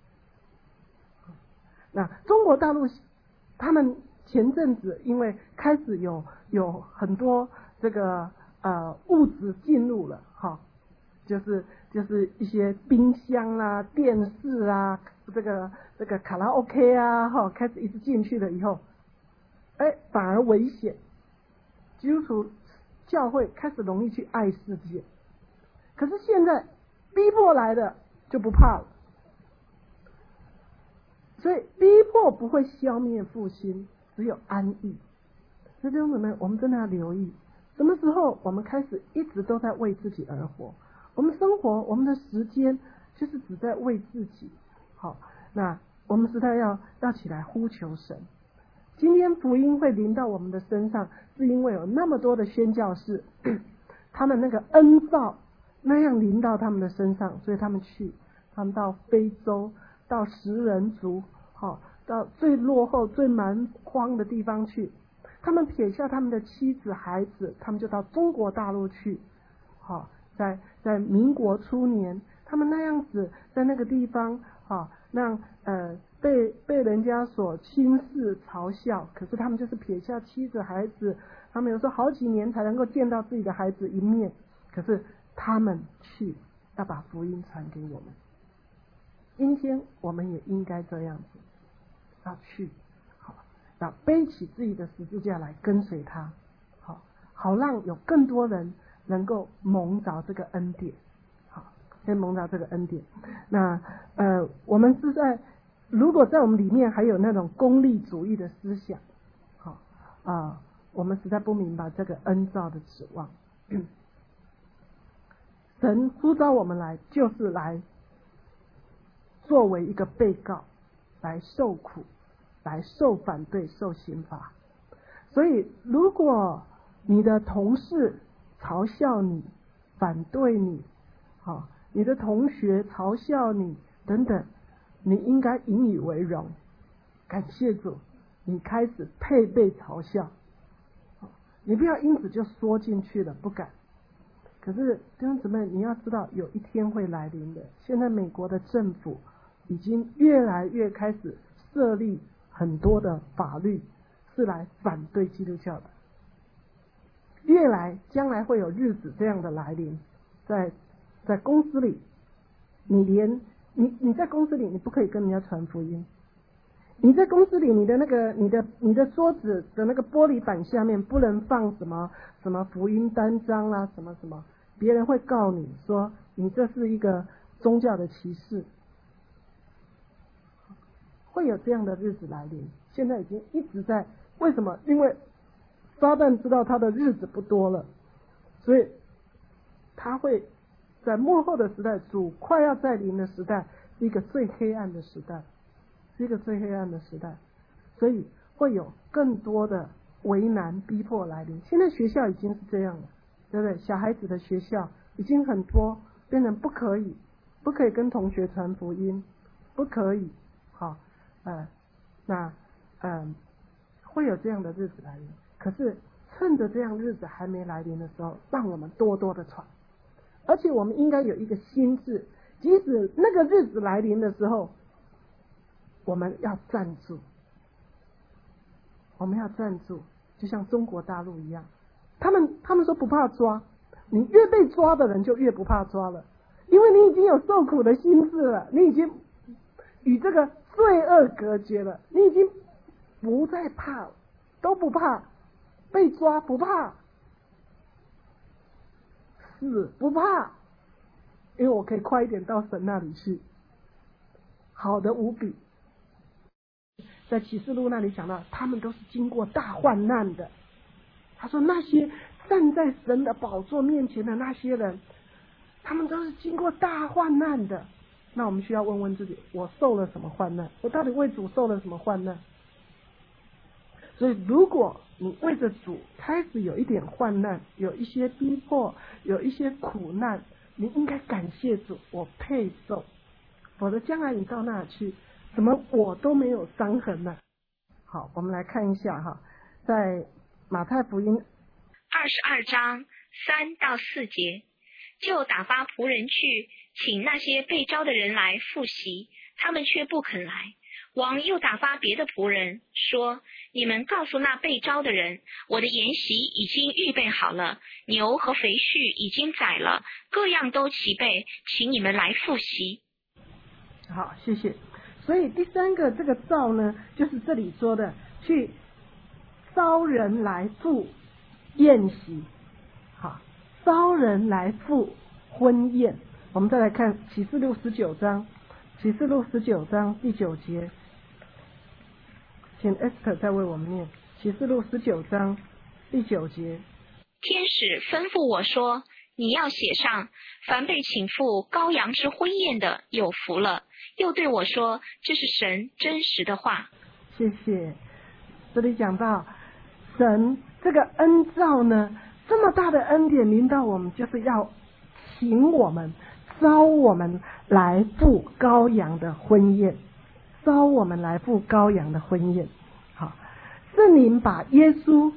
那中国大陆他们前阵子因为开始有很多这个物质进入了哈，就是一些冰箱啊、电视啊、这个卡拉 OK 啊哈，开始一直进去了以后，反而危险。基督徒教会开始容易去爱世界，可是现在逼迫来的就不怕了。所以逼迫不会消灭复兴，只有安逸。所以弟兄姊妹，我们真的要留意，什么时候我们开始一直都在为自己而活？我们生活，我们的时间就是只在为自己。好，那我们实在要起来呼求神。今天福音会临到我们的身上，是因为有那么多的宣教士，他们那个恩召那样临到他们的身上，所以他们到非洲，到食人族，到最落后、最蛮荒的地方去。他们撇下他们的妻子、孩子，他们就到中国大陆去。在民国初年，他们那样子在那个地方，让被人家所轻视、嘲笑，可是他们就是撇下妻子、孩子，他们有时候好几年才能够见到自己的孩子一面，可是他们去要把福音传给我们。今天我们也应该这样子，要去，要背起自己的十字架来跟随他，好让有更多人能够蒙着这个恩典，先蒙着这个恩典。那我们是如果在我们里面还有那种功利主义的思想，我们实在不明白这个恩召的指望。神呼召我们来，就是来作为一个被告，来受苦，来受反对、受刑罚。所以如果你的同事嘲笑你、反对你，你的同学嘲笑你等等，你应该引以为荣，感谢主，你开始配被嘲笑。你不要因此就缩进去了，不敢。可是弟兄姊妹，你要知道有一天会来临的。现在美国的政府已经越来越开始设立很多的法律，是来反对基督教的。将来会有日子这样的来临，在公司里，你在公司里你不可以跟人家传福音。你在公司里，你的桌子的那个玻璃板下面不能放什么福音单张啦，什么，别人会告你说你这是一个宗教的歧视。会有这样的日子来临，现在已经一直在。为什么？因为撒旦知道他的日子不多了，所以他会在末后的时代，主快要再临的时代，是一个最黑暗的时代，所以会有更多的为难逼迫来临。现在学校已经是这样了，对不对？小孩子的学校已经很多变成不可以跟同学传福音，不可以，会有这样的日子来临。可是趁着这样日子还没来临的时候，让我们多多的传。而且我们应该有一个心志，即使那个日子来临的时候，我们要站住，就像中国大陆一样。他们说不怕抓，你越被抓的人就越不怕抓了，因为你已经有受苦的心志了，你已经与这个罪恶隔绝了，你已经不再怕了，都不怕，被抓不怕，死不怕，因为我可以快一点到神那里去，好的无比。在启示录那里讲到，他们都是经过大患难的。他说那些站在神的宝座面前的那些人，他们都是经过大患难的。那我们需要问问自己，我受了什么患难？我到底为主受了什么患难？所以如果你为着主开始有一点患难，有一些逼迫，有一些苦难，你应该感谢主，我配受，否则将来你到那去，怎么我都没有伤痕呢？好，我们来看一下在马太福音章3-4节，就打发仆人去请那些被召的人来复习，他们却不肯来。王又打发别的仆人说，你们告诉那被召的人，我的筵席已经预备好了，牛和肥畜已经宰了，各样都齐备，请你们来复习。 好，谢谢。所以第三个这个召呢，就是这里说的去招人来赴宴席。好，招人来赴婚宴。我们再来看启示录19章，启示录19章第9节，请 Esther 再为我们念启示录19章第9节。 天使吩咐我说，你要写上，凡被请赴羔羊之婚宴的有福了。又对我说，这是神真实的话。 谢谢。这里讲到神这个恩召呢，这么大的恩典临到我们，就是要请我们招我们来赴羔羊的婚宴，招我们来赴羔羊的婚宴。好，圣灵把耶稣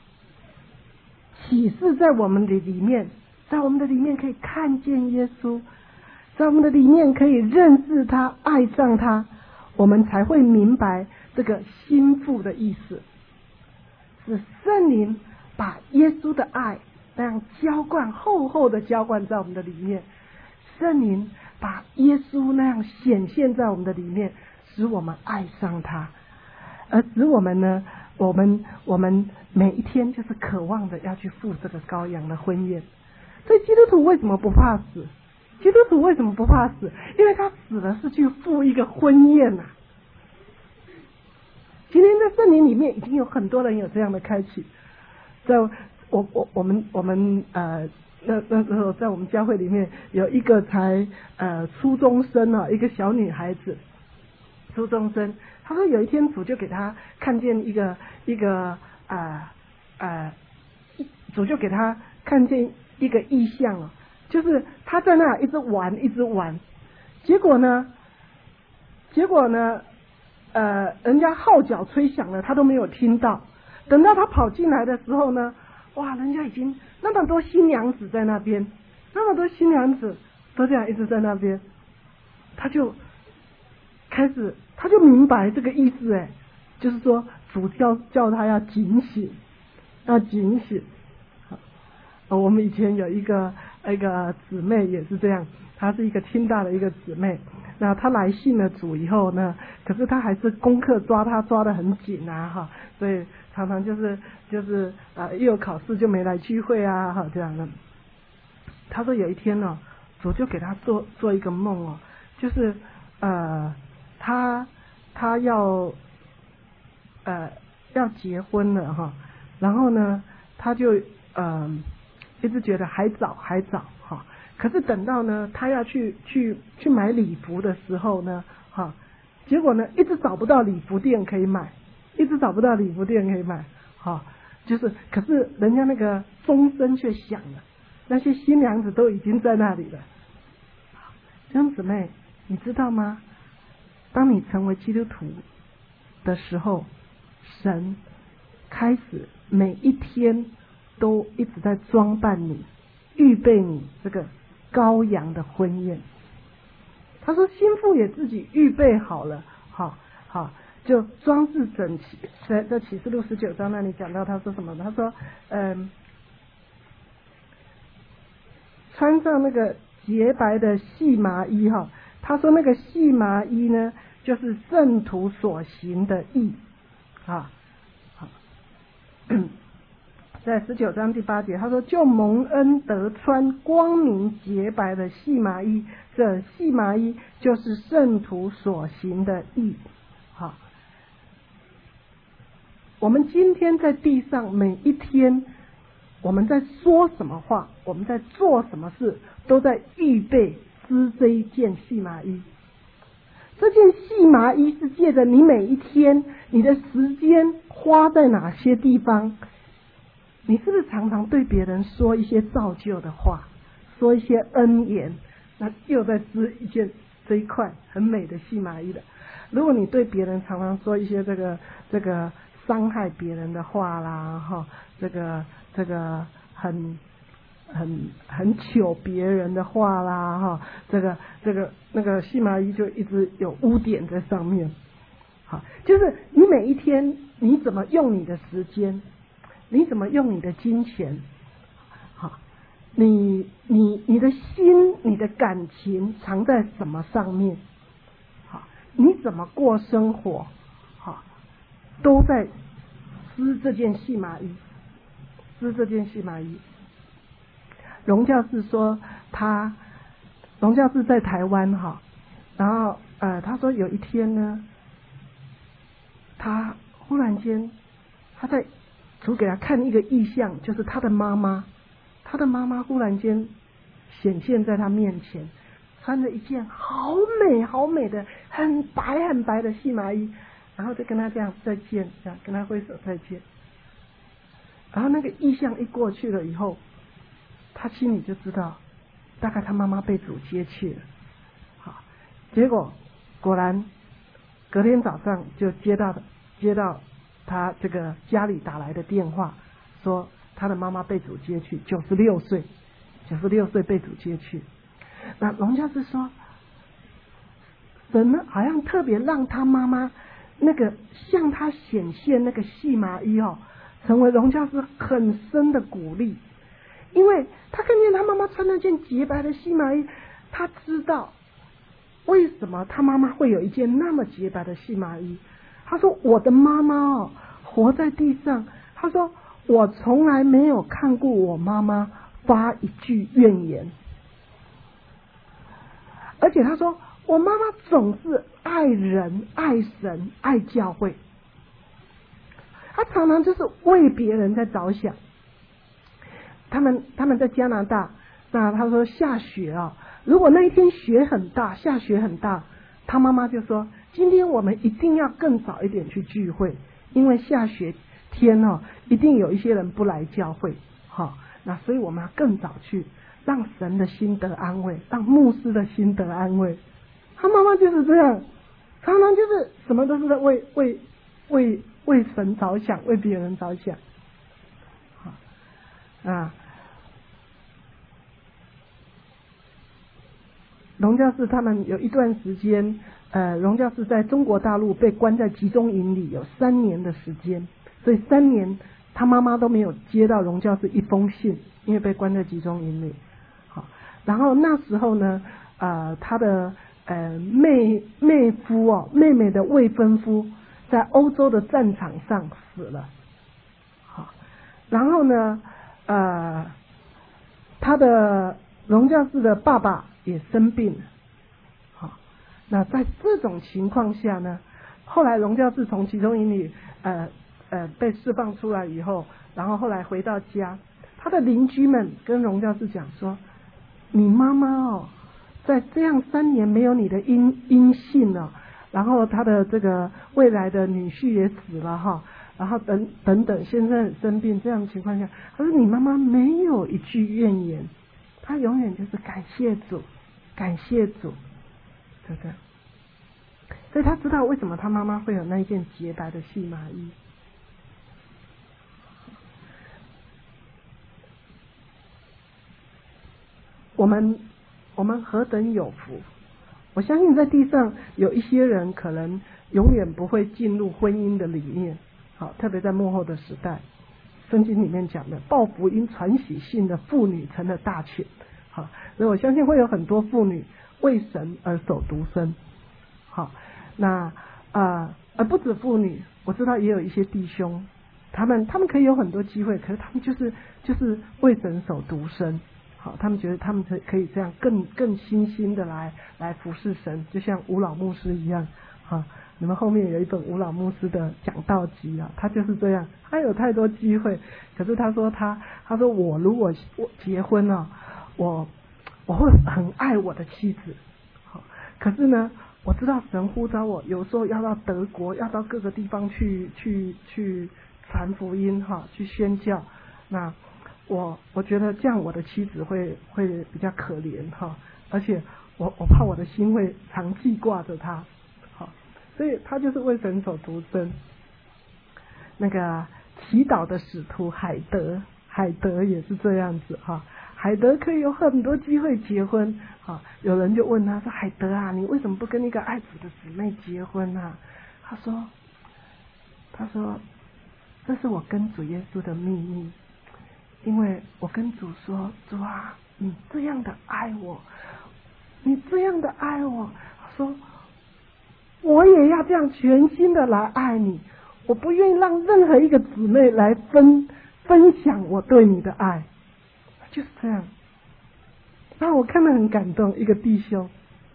启示在我们的里面，在我们的里面可以看见耶稣，在我们的里面可以认识他，爱上他，我们才会明白这个心腹的意思。是圣灵把耶稣的爱那样浇灌，厚厚的浇灌在我们的里面，圣灵把耶稣那样显现在我们的里面，使我们爱上他，而使我们呢，我们每一天就是渴望的要去赴这个羔羊的婚宴。所以基督徒为什么不怕死？基督徒为什么不怕死？因为他死了是去赴一个婚宴啊。今天在圣灵里面已经有很多人有这样的开启，在我们那时候在我们教会里面有一个才初中生啊，一个小女孩子，初中生，她说有一天主就给她看见一个主就给她看见一个异象哦，就是她在那一直玩，结果呢人家号角吹响了，他都没有听到。等到他跑进来的时候呢，哇，人家已经那么多新娘子在那边，那么多新娘子都这样一直在那边，他就明白这个意思，就是说主叫他要警醒，要警醒。我们以前有一个姊妹也是这样，她是一个清大的一个姊妹。那他来信了主以后呢，可是他还是功课抓得很紧啊哈，所以常常就是一有考试就没来聚会啊哈这样的。他说有一天呢，主就给他做一个梦哦，就是他要结婚了哈，然后呢他就一直觉得还早哈。可是等到呢，他要去买礼服的时候呢，结果呢，一直找不到礼服店可以买，可是人家那个钟声却响了，那些新娘子都已经在那里了。弟兄姊妹，你知道吗？当你成为基督徒的时候，神开始每一天都一直在装扮你，预备你这个羔羊的婚宴。他说新妇也自己预备好了，好，就装饰整齐。在启示录19章那里讲到，他说什么？他说穿上那个洁白的细麻衣哈。他说那个细麻衣呢，就是圣徒所行的义啊。在19章第8节，他说就蒙恩得穿光明洁白的细麻衣，这细麻衣就是圣徒所行的义。好，我们今天在地上每一天，我们在说什么话，我们在做什么事，都在预备织这一件细麻衣。这件细麻衣是借着你每一天你的时间花在哪些地方。你是不是常常对别人说一些造就的话，说一些恩言，那又在织这一块很美的细麻衣的。如果你对别人常常说一些这个伤害别人的话啦，这个这个很糗别人的话啦哈，那个细麻衣就一直有污点在上面。好，就是你每一天你怎么用你的时间，你怎么用你的金钱，好，你的心你的感情藏在什么上面，好，你怎么过生活，好，都在织这件细麻衣，织这件细麻衣。荣教士说荣教士在台湾哈，然后他说有一天呢，他忽然间他在主给他看一个异象，就是他的妈妈忽然间显现在他面前，穿着一件好美好美的很白的细麻衣，然后就跟他这样再见，这样跟他挥手再见。然后那个异象一过去了以后，他心里就知道大概他妈妈被主接去了。好，结果果然隔天早上就接到他这个家里打来的电话，说他的妈妈被主接去，96岁被主接去。那荣教士说，神呢好像特别让他妈妈那个向他显现那个细麻衣成为荣教士很深的鼓励。因为他看见他妈妈穿那件洁白的细麻衣，他知道为什么他妈妈会有一件那么洁白的细麻衣。他说我的妈妈活在地上，他说我从来没有看过我妈妈发一句怨言，而且他说我妈妈总是爱人爱神爱教会，他常常就是为别人在着想。他们在加拿大，那他说下雪如果那一天下雪很大，他妈妈就说今天我们一定要更早一点去聚会，因为下雪天一定有一些人不来教会，那所以我们要更早去，让神的心得安慰，让牧师的心得安慰。他妈妈就是这样，常常就是什么都是在为神着想，为别人着想。荣教士他们有一段时间，荣教士在中国大陆被关在集中营里有3年的时间，所以3年他妈妈都没有接到荣教士一封信，因为被关在集中营里。好，然后那时候呢，他的妹妹的未婚夫在欧洲的战场上死了。好，然后呢，他的荣教士的爸爸也生病了。好，那在这种情况下呢，后来荣教士从集中营里被释放出来以后，然后后来回到家，他的邻居们跟荣教士讲说，你妈妈在这样3年没有你的音信了，然后他的这个未来的女婿也死了然后等等，现在生病，这样的情况下，他说你妈妈没有一句怨言，她永远就是感谢主，感谢主，对不对？所以他知道为什么他妈妈会有那一件洁白的细麻衣。我们何等有福！我相信在地上有一些人可能永远不会进入婚姻的里面。好，特别在末后的时代，圣经里面讲的报福音传喜信的妇女成了大群。好，所以我相信会有很多妇女为神而守独身。好，那而不止妇女，我知道也有一些弟兄，他们可以有很多机会，可是他们就是为神守独身。好，他们觉得他们可以这样更新兴的来服侍神，就像吴老牧师一样。好，你们后面有一本吴老牧师的讲道集他就是这样，他有太多机会，可是他说我如果结婚我会很爱我的妻子。好，可是呢，我知道神呼召我，有时候要到德国，要到各个地方去传福音去宣教。那我觉得这样我的妻子会比较可怜而且我怕我的心会常记挂着她。好，所以他就是为神守独身。那个祈祷的使徒海德海德也是这样子哈。海德可以有很多机会结婚，有人就问他说：“海德啊，你为什么不跟一个爱主的姊妹结婚啊？”他说，这是我跟主耶稣的秘密，因为我跟主说，主啊，你这样的爱我，你这样的爱我，说我也要这样全心的来爱你，我不愿意让任何一个姊妹来分享我对你的爱，就是这样。然后我看得很感动，一个弟兄，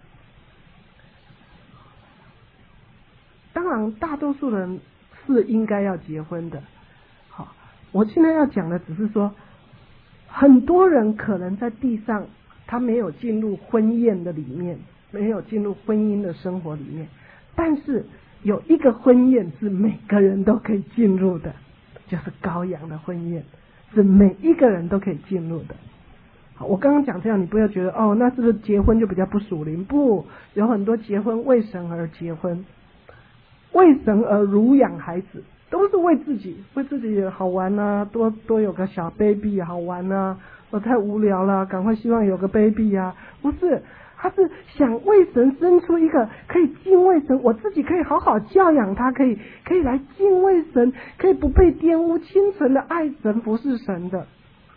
当然大多数人是应该要结婚的。好，我现在要讲的只是说，很多人可能在地上他没有进入婚宴的里面，没有进入婚姻的生活里面，但是有一个婚宴是每个人都可以进入的，就是羔羊的婚宴，是每一个人都可以进入的。好，我刚刚讲这样，你不要觉得哦，那是不是结婚就比较不属灵？不，有很多结婚为神而结婚，为神而乳养孩子，都是为自己好玩啊，多有个小 baby 好玩啊，我太无聊了，赶快希望有个 baby 啊，不是，他是想为神生出一个可以敬畏神，我自己可以好好教养他，可以来敬畏神，可以不被玷污，清纯的爱神服侍神的。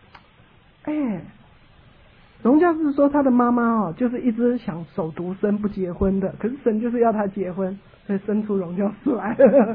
荣教士说他的妈妈就是一直想守独身不结婚的，可是神就是要他结婚，所以生出荣教士来了。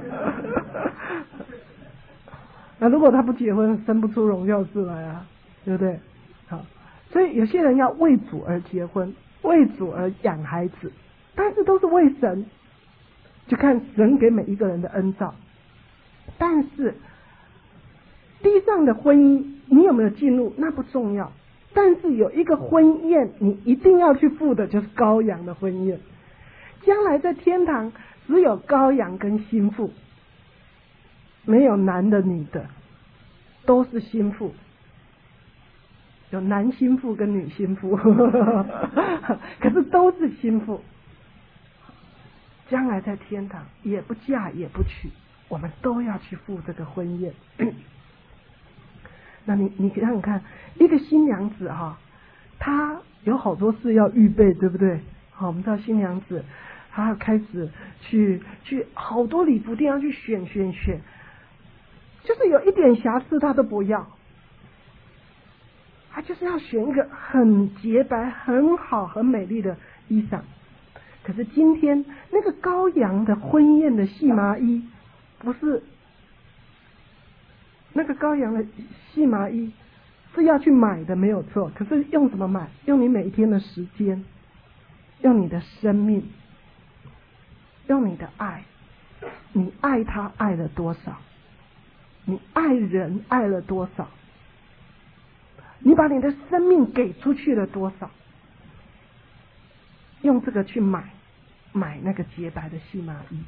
那如果他不结婚，生不出荣教士来啊，对不对？好，所以有些人要为主而结婚，为主而养孩子，但是都是为神，就看神给每一个人的恩召。但是地上的婚姻你有没有进入那不重要，但是有一个婚宴你一定要去赴的，就是羔羊的婚宴。将来在天堂只有羔羊跟新妇，没有男的女的，都是新妇，有男新妇跟女新妇可是都是新妇。将来在天堂也不嫁也不娶，我们都要去赴这个婚宴那你想想看，一个新娘子她有好多事要预备，对不对？好，我们知道新娘子她要开始去好多礼服店要去选，就是有一点瑕疵她都不要，她就是要选一个很洁白很好很美丽的衣裳。可是今天那个羔羊的婚宴的细麻衣，不是那个羔羊的细麻衣是要去买的，没有错。可是用什么买？用你每一天的时间，用你的生命，用你的爱。你爱他爱了多少？你爱人爱了多少？你把你的生命给出去了多少？用这个去买那个洁白的细麻衣。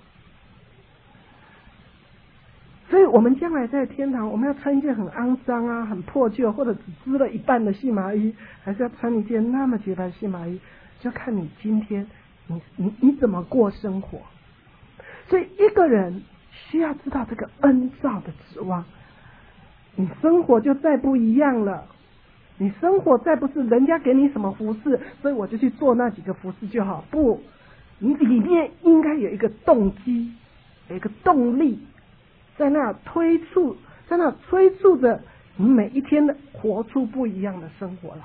所以我们将来在天堂，我们要穿一件很肮脏啊、很破旧，或者只织了一半的细麻衣，还是要穿一件那么洁白的细麻衣，就看你今天你怎么过生活。所以一个人需要知道这个恩召的指望，你生活就再不一样了。你生活再不是人家给你什么服饰，所以我就去做那几个服饰就好，不，你里面应该有一个动机，有一个动力，在那催促着你每一天的活出不一样的生活来。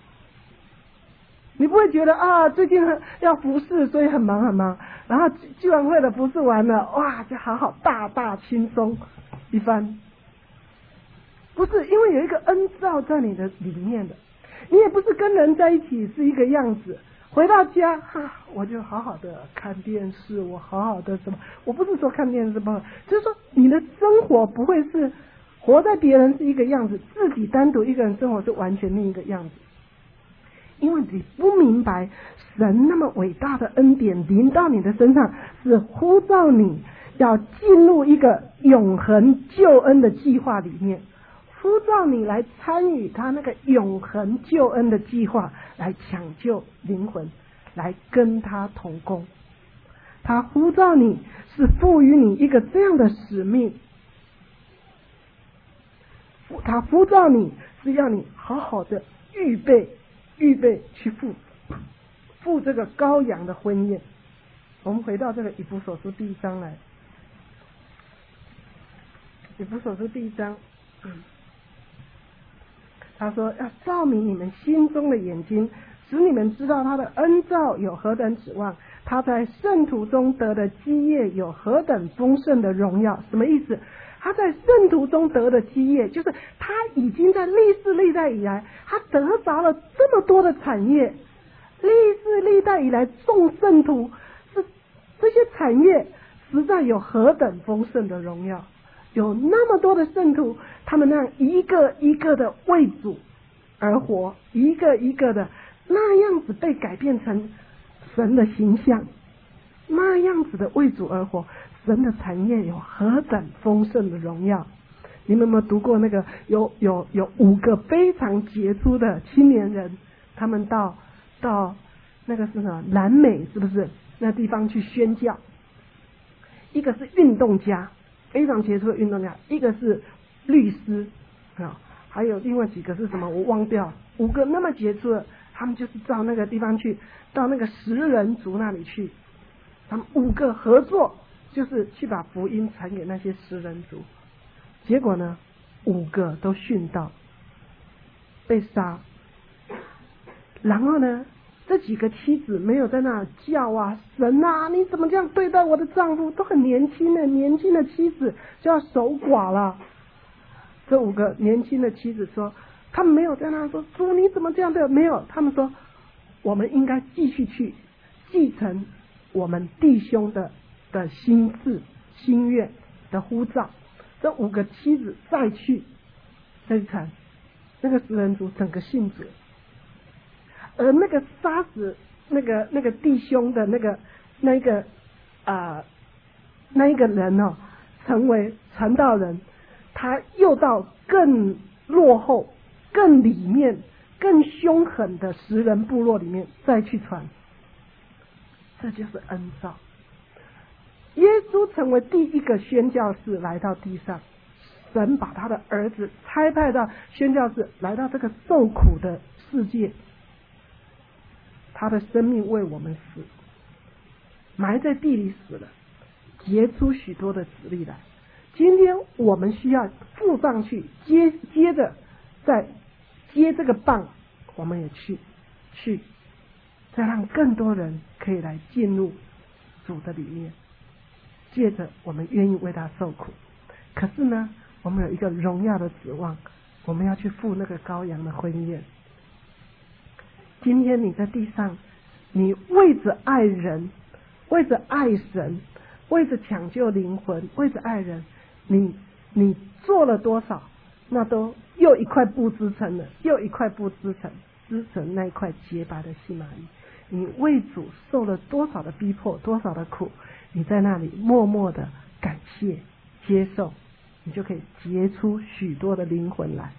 你不会觉得最近要服侍，所以很忙，然后聚完会的服侍完了，哇，就好好大轻松一番。不是，因为有一个恩召在你的里面的，你也不是跟人在一起是一个样子，回到家我就好好的看电视，我好好的什么，我不是说看电视不好，就是说你的生活不会是活在别人是一个样子，自己单独一个人生活是完全另一个样子。因为你不明白神那么伟大的恩典临到你的身上，是呼召你要进入一个永恒救恩的计划里面，呼召你来参与他那个永恒救恩的计划，来抢救灵魂，来跟他同工。他呼召你是赋予你一个这样的使命， 他呼召你是要你好好的预备去赴这个羔羊的婚宴。我们回到这个以弗所书第1章来，以弗所书第1章，他说要照明你们心中的眼睛，使你们知道他的恩召有何等指望，他在圣徒中得的基业有何等丰盛的荣耀。什么意思？他在圣徒中得的基业，就是他已经在历世历代以来，他得着了这么多的产业。历世历代以来众圣徒是这些产业实在有何等丰盛的荣耀，有那么多的圣徒，他们那样一个一个的为主而活，一个一个的那样子被改变成神的形象，那样子的为主而活，神的产业有何等丰盛的荣耀。你们有没有读过那个有5个非常杰出的青年人，他们到那个是什么南美，是不是那地方去宣教？一个是运动家，非常杰出的运动家，一个是律师还有另外几个是什么我忘掉，5个那么杰出的，他们就是到那个地方去，到那个食人族那里去，他们5个合作，就是去把福音传给那些食人族。结果呢，5个都殉道被杀。然后呢，这几个妻子没有在那叫啊，神啊，你怎么这样对待我的丈夫？都很年轻的妻子就要守寡了。这5个年轻的妻子说，他们没有在那说主你怎么这样对我？没有，他们说我们应该继续去继承我们弟兄的心志心愿的呼召。这5个妻子再去传，那个食人族整个信主。而那个杀死那个弟兄的那一个人成为传道人，他又到更落后、更里面、更凶狠的食人部落里面再去传。这就是恩召。耶稣成为第一个宣教士来到地上，神把他的儿子差派到宣教士来到这个受苦的世界，他的生命为我们死，埋在地里死了，结出许多的子粒来。今天我们需要附上去，接着再接这个棒，我们也去，再让更多人可以来进入主的里面。借着我们愿意为他受苦，可是呢，我们有一个荣耀的指望，我们要去赴那个羔羊的婚宴。今天你在地上，你为着爱人，为着爱神，为着抢救灵魂，为着爱人，你做了多少，那都又一块布织成了，又一块布织成那一块洁白的细麻衣。你为主受了多少的逼迫，多少的苦，你在那里默默的感谢接受，你就可以结出许多的灵魂来。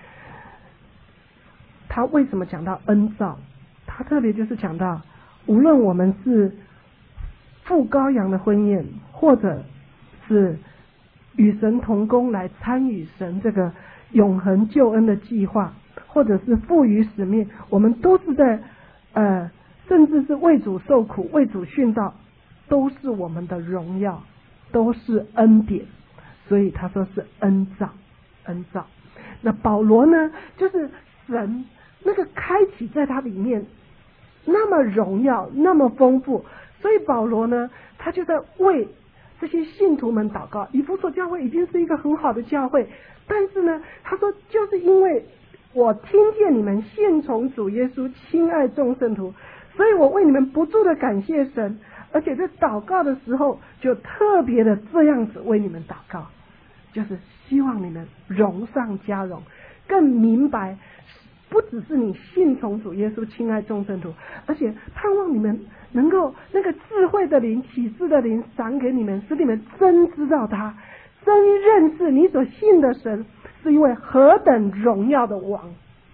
他为什么讲到恩召？他特别就是讲到，无论我们是赴羔羊的婚宴，或者是与神同工来参与神这个永恒救恩的计划，或者是赋予使命，我们都是在甚至是为主受苦，为主殉道，都是我们的荣耀，都是恩典。所以他说是恩召。那保罗呢，就是神那个开启在他里面那么荣耀，那么丰富，所以保罗呢，他就在为这些信徒们祷告。以弗所教会已经是一个很好的教会，但是呢，他说就是因为我听见你们信从主耶稣，亲爱众圣徒，所以我为你们不住的感谢神，而且在祷告的时候就特别的这样子为你们祷告，就是希望你们荣上加荣，更明白不只是你信从主耶稣，亲爱众圣徒，而且盼望你们能够那个智慧的灵、启示的灵赏给你们，使你们真知道他，真认识你所信的神是一位何等荣耀的王，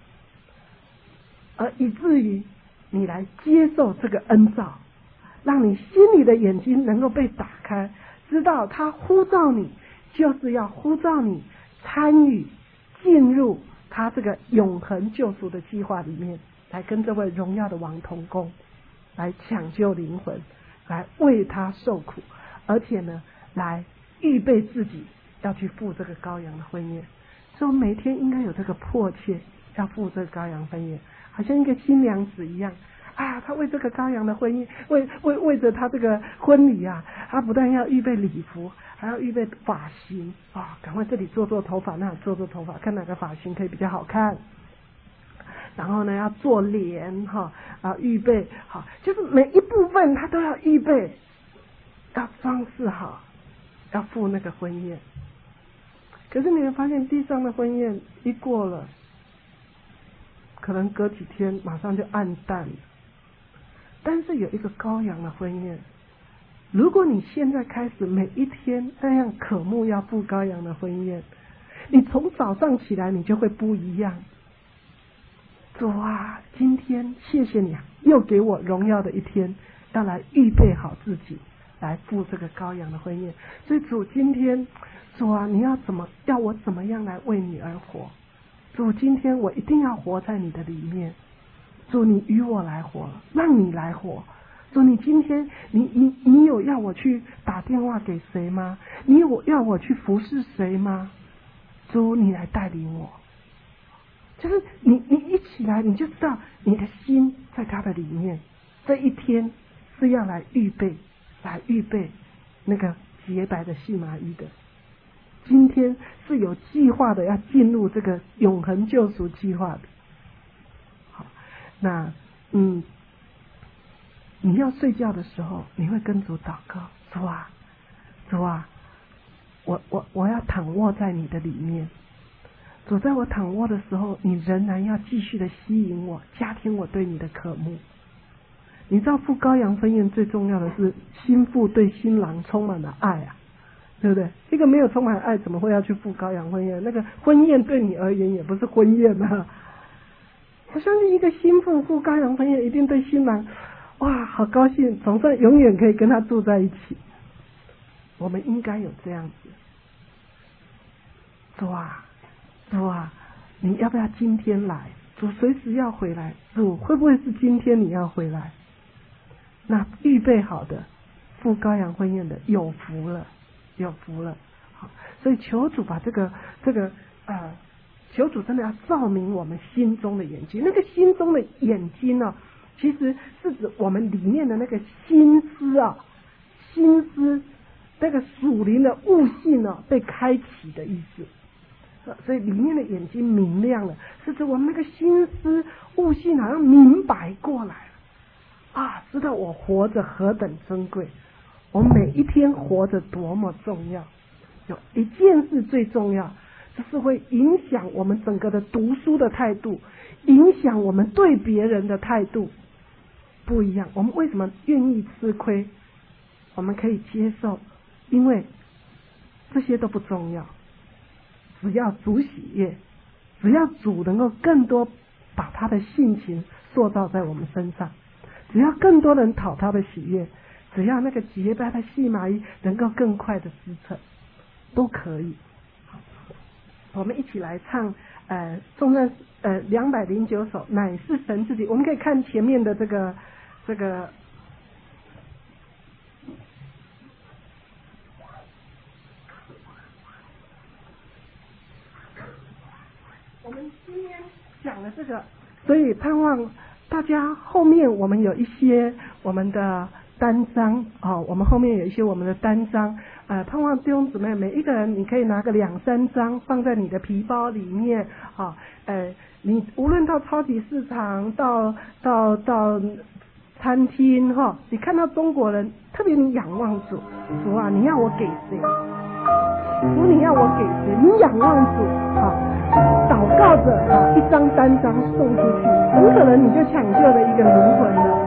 而以至于你来接受这个恩召，让你心里的眼睛能够被打开，知道他呼召你就是要呼召你参与进入他这个永恒救赎的计划里面，来跟这位荣耀的王同工，来抢救灵魂，来为他受苦，而且呢，来预备自己要去赴这个羔羊的婚宴。所以我每天应该有这个迫切要赴这个羔羊婚宴，好像一个新娘子一样啊，他为这个羔羊的婚宴，为着他这个婚礼啊，他不但要预备礼服，还要预备发型啊，赶快这里做头发，那里做头发，看哪个发型可以比较好看。然后呢，要做脸哈，预备好，就是每一部分他都要预备，要装饰好，要赴那个婚宴。可是你会发现，地上的婚宴一过了，可能隔几天马上就暗淡了。但是有一个羔羊的婚宴，如果你现在开始每一天那样渴慕要赴羔羊的婚宴，你从早上起来你就会不一样。主啊，今天谢谢你又给我荣耀的一天，要来预备好自己来赴这个羔羊的婚宴。所以主，今天主啊，你要我怎么样来为你而活？主，今天我一定要活在你的里面。主，你与我来活，让你来活。主，你今天你有要我去打电话给谁吗？你有要我去服侍谁吗？主，你来带领我。就是你一起来，你就知道你的心在他的里面。这一天是要来预备那个洁白的细麻衣的。今天是有计划的，要进入这个永恒救赎计划的。好，那你要睡觉的时候，你会跟主祷告，主啊，我要躺卧在你的里面。主，在我躺卧的时候，你仍然要继续的吸引我，加添我对你的渴慕。你知道赴羔羊婚宴最重要的是新妇对新郎充满了爱啊，对不对？一个没有充满爱，怎么会要去赴羔羊婚宴？那个婚宴对你而言也不是婚宴啊。我相信一个新妇赴羔羊婚宴，一定对新郎哇好高兴，总算永远可以跟他住在一起。我们应该有这样子。主啊，你要不要今天来？主随时要回来，主会不会是今天你要回来？那预备好的赴羔羊婚宴的有福了。好，所以求主把这个求主真的要照明我们心中的眼睛。那个心中的眼睛呢，其实是指我们里面的那个心思啊，那个属灵的悟性呢被开启的意思。所以里面的眼睛明亮了，是指我们那个心思悟性好像明白过来了啊，知道我活着何等珍贵，我每一天活着多么重要。有一件事最重要，就是会影响我们整个的读书的态度，影响我们对别人的态度不一样。我们为什么愿意吃亏？我们可以接受，因为这些都不重要。只要主喜悦，只要主能够更多把他的性情塑造在我们身上，只要更多人讨他的喜悦，只要那个洁白的细麻衣能够更快的织成，都可以。我们一起来唱颂赞209首，乃是神自己。我们可以看前面的这个我们今天讲了这个，所以盼望大家后面我们有一些我们的单张我们后面有一些我们的单张，盼望弟兄姊妹每一个人你可以拿个2-3张放在你的皮包里面你无论到超级市场到餐厅你看到中国人，特别你仰望主啊，你要我给谁？主，你要我给谁？你仰望主祷告着一张单张送出去，很可能你就抢救了一个灵魂了。